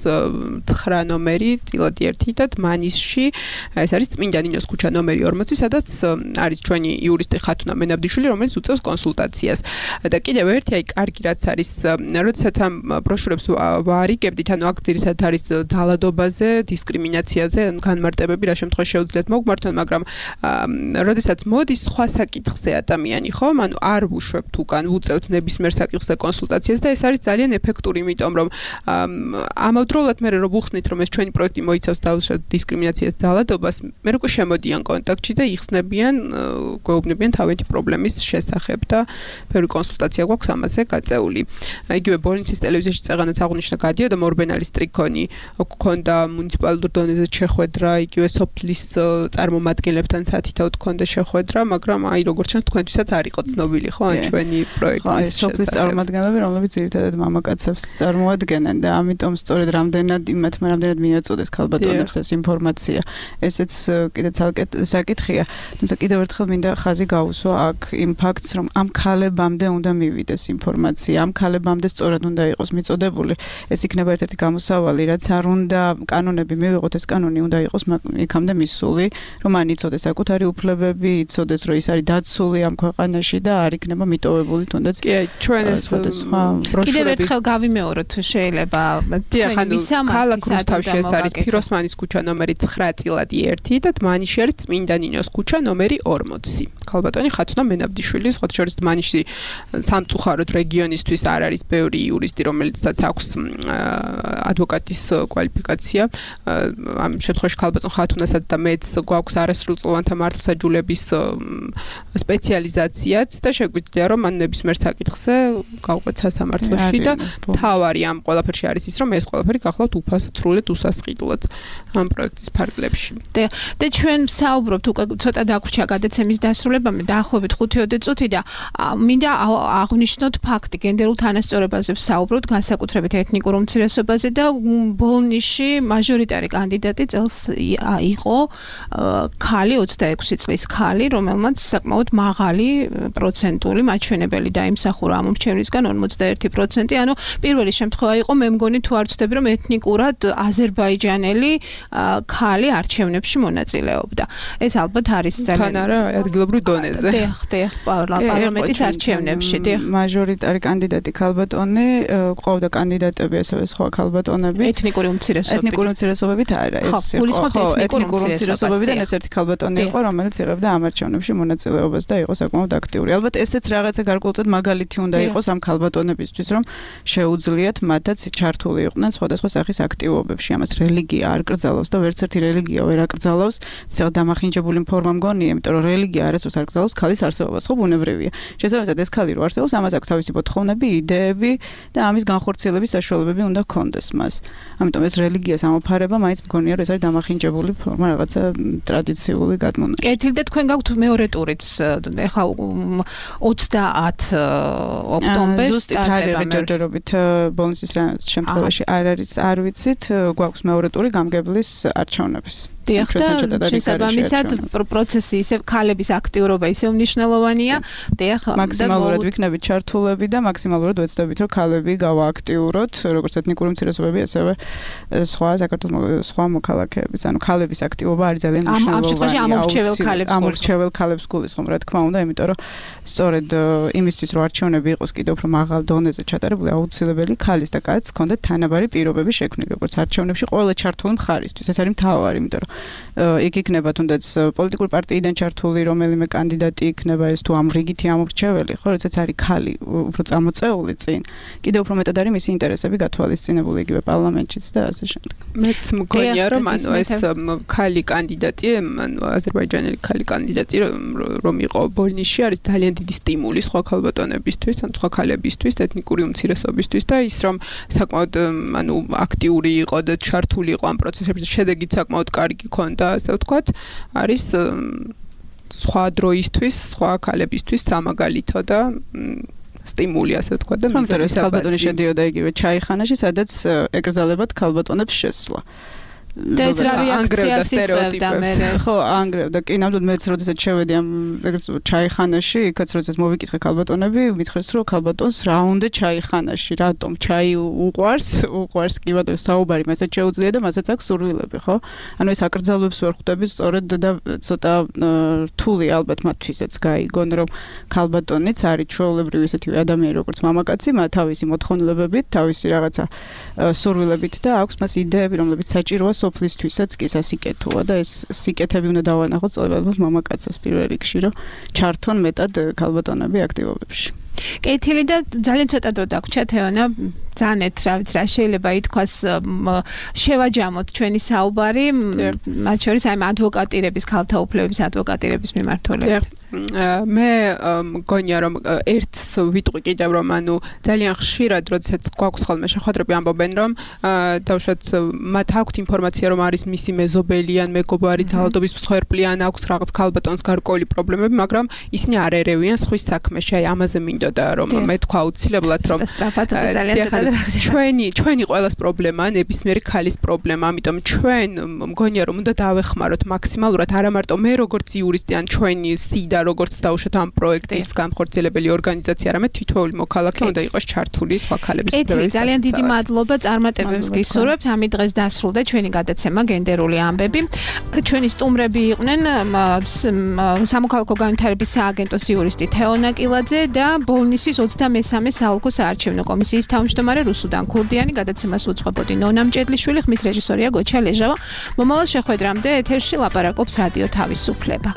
9 ნომერი, წილადი 1 და დმანისში ეს არის წმინდა ნინოს ქუჩა ნომერი 40, სადაც არის ჩვენი იურისტი ხათუნა მენაბდიშვილი, რომელიც უწევს კონსულტაციას. და კიდევ ერთი აი კარგი რაც არის, როდესაც ამ ბროშურებს ვარიგებდით, ანუ აქ ძირითადად არის ძალადობაზე, დისკრიმინაციაზე, განმარტებები რა შემთხვევაში შეუძლიათ მოგმართონ, მაგრამ როდესაც მოდის სხვა საკითხზე ადამიანი, ხო, ანუ არ ვუშვებთ უკან, ვუწევთ ნებისმიერ საკითხზე კონსულტაციას და ეს არის ძალიან ეფექტური, იმიტომ რომ ამავდროულად მე რო ვუხსნით, რომ ეს ჩვენი პროექტი მოიცავს დაუშვათ დისკრიმინაციას, ძალადობას, მე როგორ შემოდიან კონტაქტში და იხსნებიან, გვეუბნებიან თავიანთი პრობლემის შესახებ და ბევრი კონსულტაცია გვაქვს ამაზე გაწეული. იგივე ბოლნისის ტელევიზიაში წეღანაც აღვნიშნა გადიოდა მორბენალის ტრიქონი, გქონდა მუნიციპალურ დონეზე შეხვედრა, იგივე სოფლის წარმომადგენლებთან სათითაოდ გქონდა შეხვედრა, მაგრამ აი როგორც ჩანს თქვენთვისაც არ იყო ცნობილი, ხო, ჩვენი პროექტის სოფლის წარმომადგენლები, რომლებიც ძირითადად მამაკაცებს წარმოადგენენ და ამიტომ სწორედ რამდენად იმათ ხმა რამდენად მიაწოდეს ქალბატონებს ეს ინფორმაცია. ესეც კიდე ცალკე საკითხია. თუმცა კიდევ ერთხელ მინდა ხაზი გაუსვა აქ იმ ფაქტს, რომ ამ ქალებამდე უნდა მივიდეს ინფორმაცია, ამ ქალებამდე სწორად უნდა იყოს მიწოდებული. ეს იქნება ერთ-ერთი გამოსავალი, რაც არ უნდა კანონები მივიღოთ, ეს კანონი უნდა იყოს იქამდე მისული, რომ მან იცოდეს საკუთარი უფლებები, იცოდეს, რომ ის არის დაცული ამ ქვეყანაში და არ იქნება მიტოვებული თუნდაც. კი, ჩვენ ეს კიდევ ერთხელ გავიმეოროთ შეიძლება. ქალაქ რუსთავში ეს არის ფიროსმანის ქუჩა ნომერი 9-1 და დმანიში არის წმინდა ნინოს ქუჩა ნომერი 40. ქალბატონი ხათუნა მენაბდიშვილი, სხვათა შორის დმანიში სამწუხაროდ რეგიონისთვის არ არის ბევრი იურისტი, რომელიცაც აქვს ადვოკატის კვალიფიკაცია. ამ შემთხვევაში ქალბატონ ხათუნასაც და მეც გვაქვს არასრულწლოვანთა მართლმსაჯულების სპეციალიზაციაც და შეგვიძლია რომ მან ნებისმიერ საკითხზე გავყვეთ სასამართლოში და თავარი ამ ყველაფერში არის ის რომ ეს ყველაფერი გახლავთ უფასოდ სრულად უსასყიდლოდ ამ პროექტის ფარგლებში. და ჩვენ საუბრობთ უკვე ცოტა დაგვრჩა გადაცემის დასრულებამდე დაახლოებით 5-10 წუთი და მინდა აღვნიშნოთ ფაქტი გენდერულ თანასწორობაზე ვსაუბრობთ განსაკუთრებით ეთნიკურ უმცირესობაზე და ბოლნიში მაჟორიტარი კანდიდატი წელს იყო ქალი 26 წლის ქალი რომელმაც საკმაოდ მაღალი პროცენტული მაჩვენებელი დაიმსახურა ამ მრჩევლისგან 51%. ანუ პირველი შემთხვევა იყო მე მგონი თუ არ ვცდები რომ ეთნიკურად აზერბაიჯანელი ქალი არჩევნებში მონაწილეობდა. ეს ალბათ არის ძალიან თან არა ადგილობრივ დონეზე. დიახ, პარლამენტის არჩევნებში, დიახ. მაჟორიტარი კანდიდატი ქალბატონი, ყავდა კანდიდატები ასევე სხვა ქალბატონები. ეთნიკური უმცირესობებით არა, ეს იყო ეთნიკური უმცირესობებიდან ეს ერთი ქალბატონი იყო, რომელიც იღებდა ამ არჩევნებში მონაწილეობას და იყო საკმაოდ აქტიური. ალბათ ესეც რაღაცა გარკვეულწოდ მაგალითი უნდა იყოს ამ ქალბატონებისთვის, რომ შეუძლიათ მათაც ჩართული იყვნენ სხვადასხვა სახის აქტივობებში. ამას რელიგია არ კრძალავს და ვერც ერთი რელიგია ვერ აკრძალავს. ცოტა დამახინჯებული ფორმა მგონია, იმიტომ რომ რელიგია არასდროს არ კრძალავს ქალის არსებობას, ხო ბუნებრივია. შესაბამისად ეს ქალი რო არსებობს, ამას აქვს თავისი მოთხოვნები, იდეები და ამის განხორციელების საშუალებები უნდა ჰქონდეს მას. ამიტომ ეს რელიგიას ამოფარება მაინც მგონია რომ ეს არის დამახინჯებული ფორმა, რაღაცა ტრადიციული გადმონაშთი. კეთილი და თქვენ გაქვთ მეორე ტურიც, ეხლა 30 ოქტომბერს სტარტდება ჯერჯერობით ბოლნისის შემთხვევაში არ ვიცით, გვაქვს მეორე ტური გამგებლის არჩევნების. დიახ და შესაბამისად პროცესი ისე ქალების აქტიურობა ისე მნიშვნელოვანია. დიახ, მაქსიმალურად ვიქნებით ჩართულები და მაქსიმალურად ვეცდებით რომ ქალები გავააქტიუროთ, როგორც ეთნიკური უმცირესობები, ასევე სხვა საქართველოს სხვა მოქალაქეებიც. ანუ ქალების აქტივობა არის ძალიან მნიშვნელოვანი. ამორჩეվել ქალებს გულისხმობ, რა თქმა უნდა, იმიტომ რომ სწორედ იმისთვის რომ არჩევნები იყოს კიდევ უფრო მაღალ დონეზე ჩატარებული, აუცილებელი ქალის და კაცის ჰქონდეთ თანაბარი პირობები შექმნილი, როგორც არჩევნებში ყველა ჩართული მხარისთვის. ეს არის მთავარი, იმიტომ რომ იქ იქნება თუნდაც პოლიტიკური პარტიიდან ჩართული რომელიმე კანდიდატი იქნება ეს თუ ამ რიგითი ამორჩეველი, ხო, როდესაც არის ქალი უფრო წამოწეული წინ, კიდევ უფრო მეტად არის მისი ინტერესები გათვალისწინებული იგივე პარლამენტშიც და ასე შემდეგ. მეც მგონია რომ ანუ ეს ქალი კანდიდატი, ანუ აზერბაიჯანელი ქალი კანდიდატი რომ იყო ბოლნიში არის ძალიან დიდი სტიმული სხვა ქალბატონებისთვის, ანუ სხვა ქალებისთვის, ეთნიკური უმცირესობისთვის და ის რომ საკმაოდ ანუ აქტიური იყო და ჩართული იყო ამ პროცესებში, შედეგიც საკმაოდ კარგი გქონდა, ასე ვთქვათ, არის სხვა დროისთვის, სხვა ქალებისთვის სამაგალითო და სტიმული, ასე ვთქვათ და ეს ქალბატონი შედიოდა იგივე ჩაიხანაში, სადაც ეკრძალებათ ქალბატონებს შესვლა. და ეს რა რეაქციას იწვევდა მე? ხო, ანგრევდა. კი, ნამდვილად მეც როდესაც შევედი ამ ჩაიხანაში, იქაც როდესაც მოვიკითხე ქალბატონები, მითხრეს რომ ქალბატონს რა უნდა ჩაიხანაში, რატომ ჩაი უყვარს კი ბატონო საუბარი, მასაც შეუძლია და მასაც აქვს სურვილები, ხო? ანუ ეს აკრძალვებს ვერ ხვდები სწორედ და ცოტა რთული ალბათ მათთვისაც გაიგონ, რომ ქალბატონიც არის ჩვეულებრივი ესეთივე ადამიანი, როგორც მამაკაცი, თავისი მოთხოვნილებებით, თავისი რაღაცა სურვილებით და აქვს მას იდეები, რომლებიც საჭიროა სოფლისთვისაც კი სასიკეთოა და ეს სიკეთები უნდა დავანახოთ სწორედ მამაკაცებს პირველ რიგში, რომ ჩართონ მეტად ქალბატონები აქტივობებში. კეთილი და ძალიან ცოტა დრო დაგვრჩა თეონა, ძანეთ რა ვიცი რა შეიძლება ითქვას შევაჯამოთ ჩვენი საუბარი, მათ შორის აი ადვოკატირების, ქალთა უფლებების ადვოკატირების მიმართულებით. მე მგონია რომ ერთს ვიტყვი კიდევ რომ ანუ ძალიან ხშირად როდესაც გვაქვს ხოლმე შეხვედრები ამბობენ რომ დავუშვათ მათ აქვთ ინფორმაცია რომ არის მისი მეზობელი ან მეგობარი ძალადობის მსხვერპლი ან აქვს რაღაც ქალბატონს გარკვეული პრობლემები, მაგრამ ისინი არ ერევიან სხვის საქმეში, აი ამაზე მინდოდა რომ მე თქვა აუცილებლად რომ სწრაფად ძალიან ცოტა ჩვენი ყველას პრობლემაა, ნებისმიერი ქალის პრობლემა, ამიტომ ჩვენ მგონია რომ უნდა დავეხმაროთ მაქსიმალურად, არა მარტო მე როგორც იურისტი ან ჩვენი სიდა როგორც დაუშვათ ამ პროექტის განხორციელებელი ორგანიზაცია, არამედ თითოეული მოქალაქე უნდა იყოს ჩართული სხვა ქალების პრობლემების. ძალიან დიდი მადლობა წარმატებებს გისურვებთ. ამით დღეს დასრულდა ჩვენი გადაცემა გენდერული ამბები. ჩვენი სტუმრები იყვნენ სამოქალაქო განვითარების სააგენტოს იურისტი თეონა კილაძე და ბოლნისის 23-მე საოლქო საარჩევნო კომისიის თავმჯდომარე რუსუდან ქურდიანი. გადაცემას უძღვებოდი ნონა მჭედლიშვილი, ხმის რეჟისორია გოჩა ლეჟავა. მომავალ შეხვედრამდე ეთერში ლაპარაკობს რადიო თავისუფლება.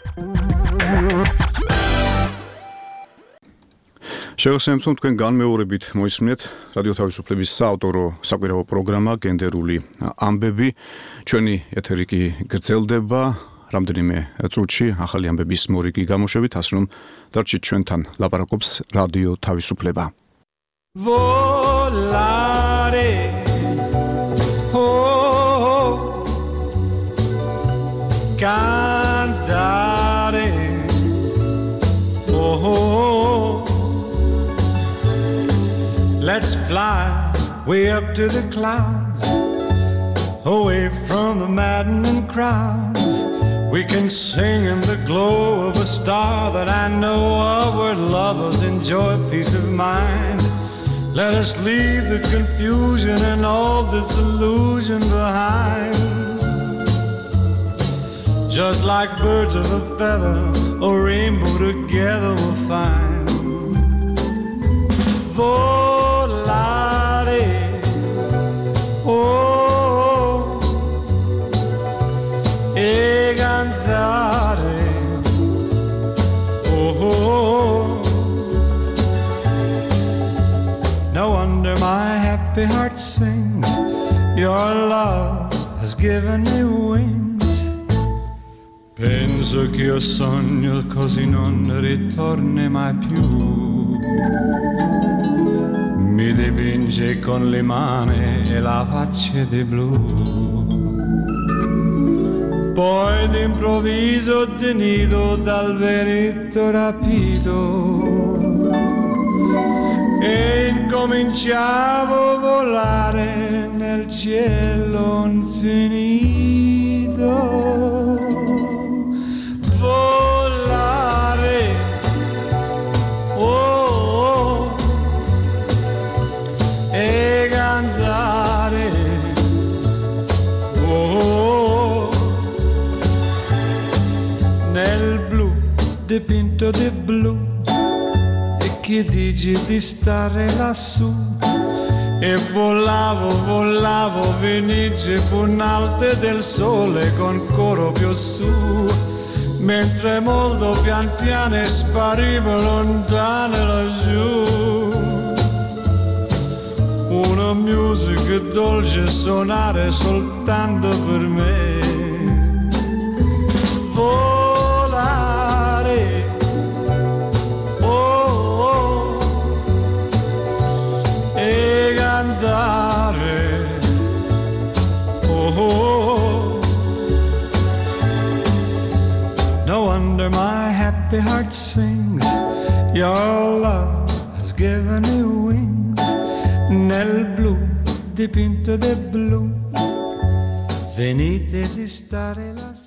შევახსენებთ, რომ თქვენ განმეორებით მოისმინეთ რადიო თავისუფლების საავტორო საკვირაო პროგრამა გენდერული ამბები. ჩვენი ეთერი კი გრძელდება რამდენიმე წუთში ახალი ამბების მორიგი გამოშვებით, ასე რომ დარჩით ჩვენთან, ლაპარაკობს რადიო თავისუფლება. Volare, oh, cantare, oh, let's fly way up to the clouds, away from the maddening crowds. We can sing in the glow of a star that I know of, where lovers enjoy peace of mind. Let us leave the confusion and all this illusion behind. Just like birds of a feather, a rainbow together we'll find. Volare, oh, e cantare, oh. No wonder my happy heart sings. Your love has given me wings. Penso che io sogno così non ritorni mai più. Mi dipinge con le mani e la faccia di blu. Poi d'improvviso tenido dal vento rapito e incominciavo a volare nel cielo infinito. Volare, oh, e cantare, oh, nel blu dipinto di blu. Che dici di stare lassù? E volavo, volavo, venice punalte del sole con coro più su, mentre molto pian piano sparivo lontano laggiù. Una musica dolce suonare soltanto per me. Volare, cantare, oh, no wonder my happy heart sings. Your love has given me wings. Nel blu dipinto di blu, venite di stare lassù.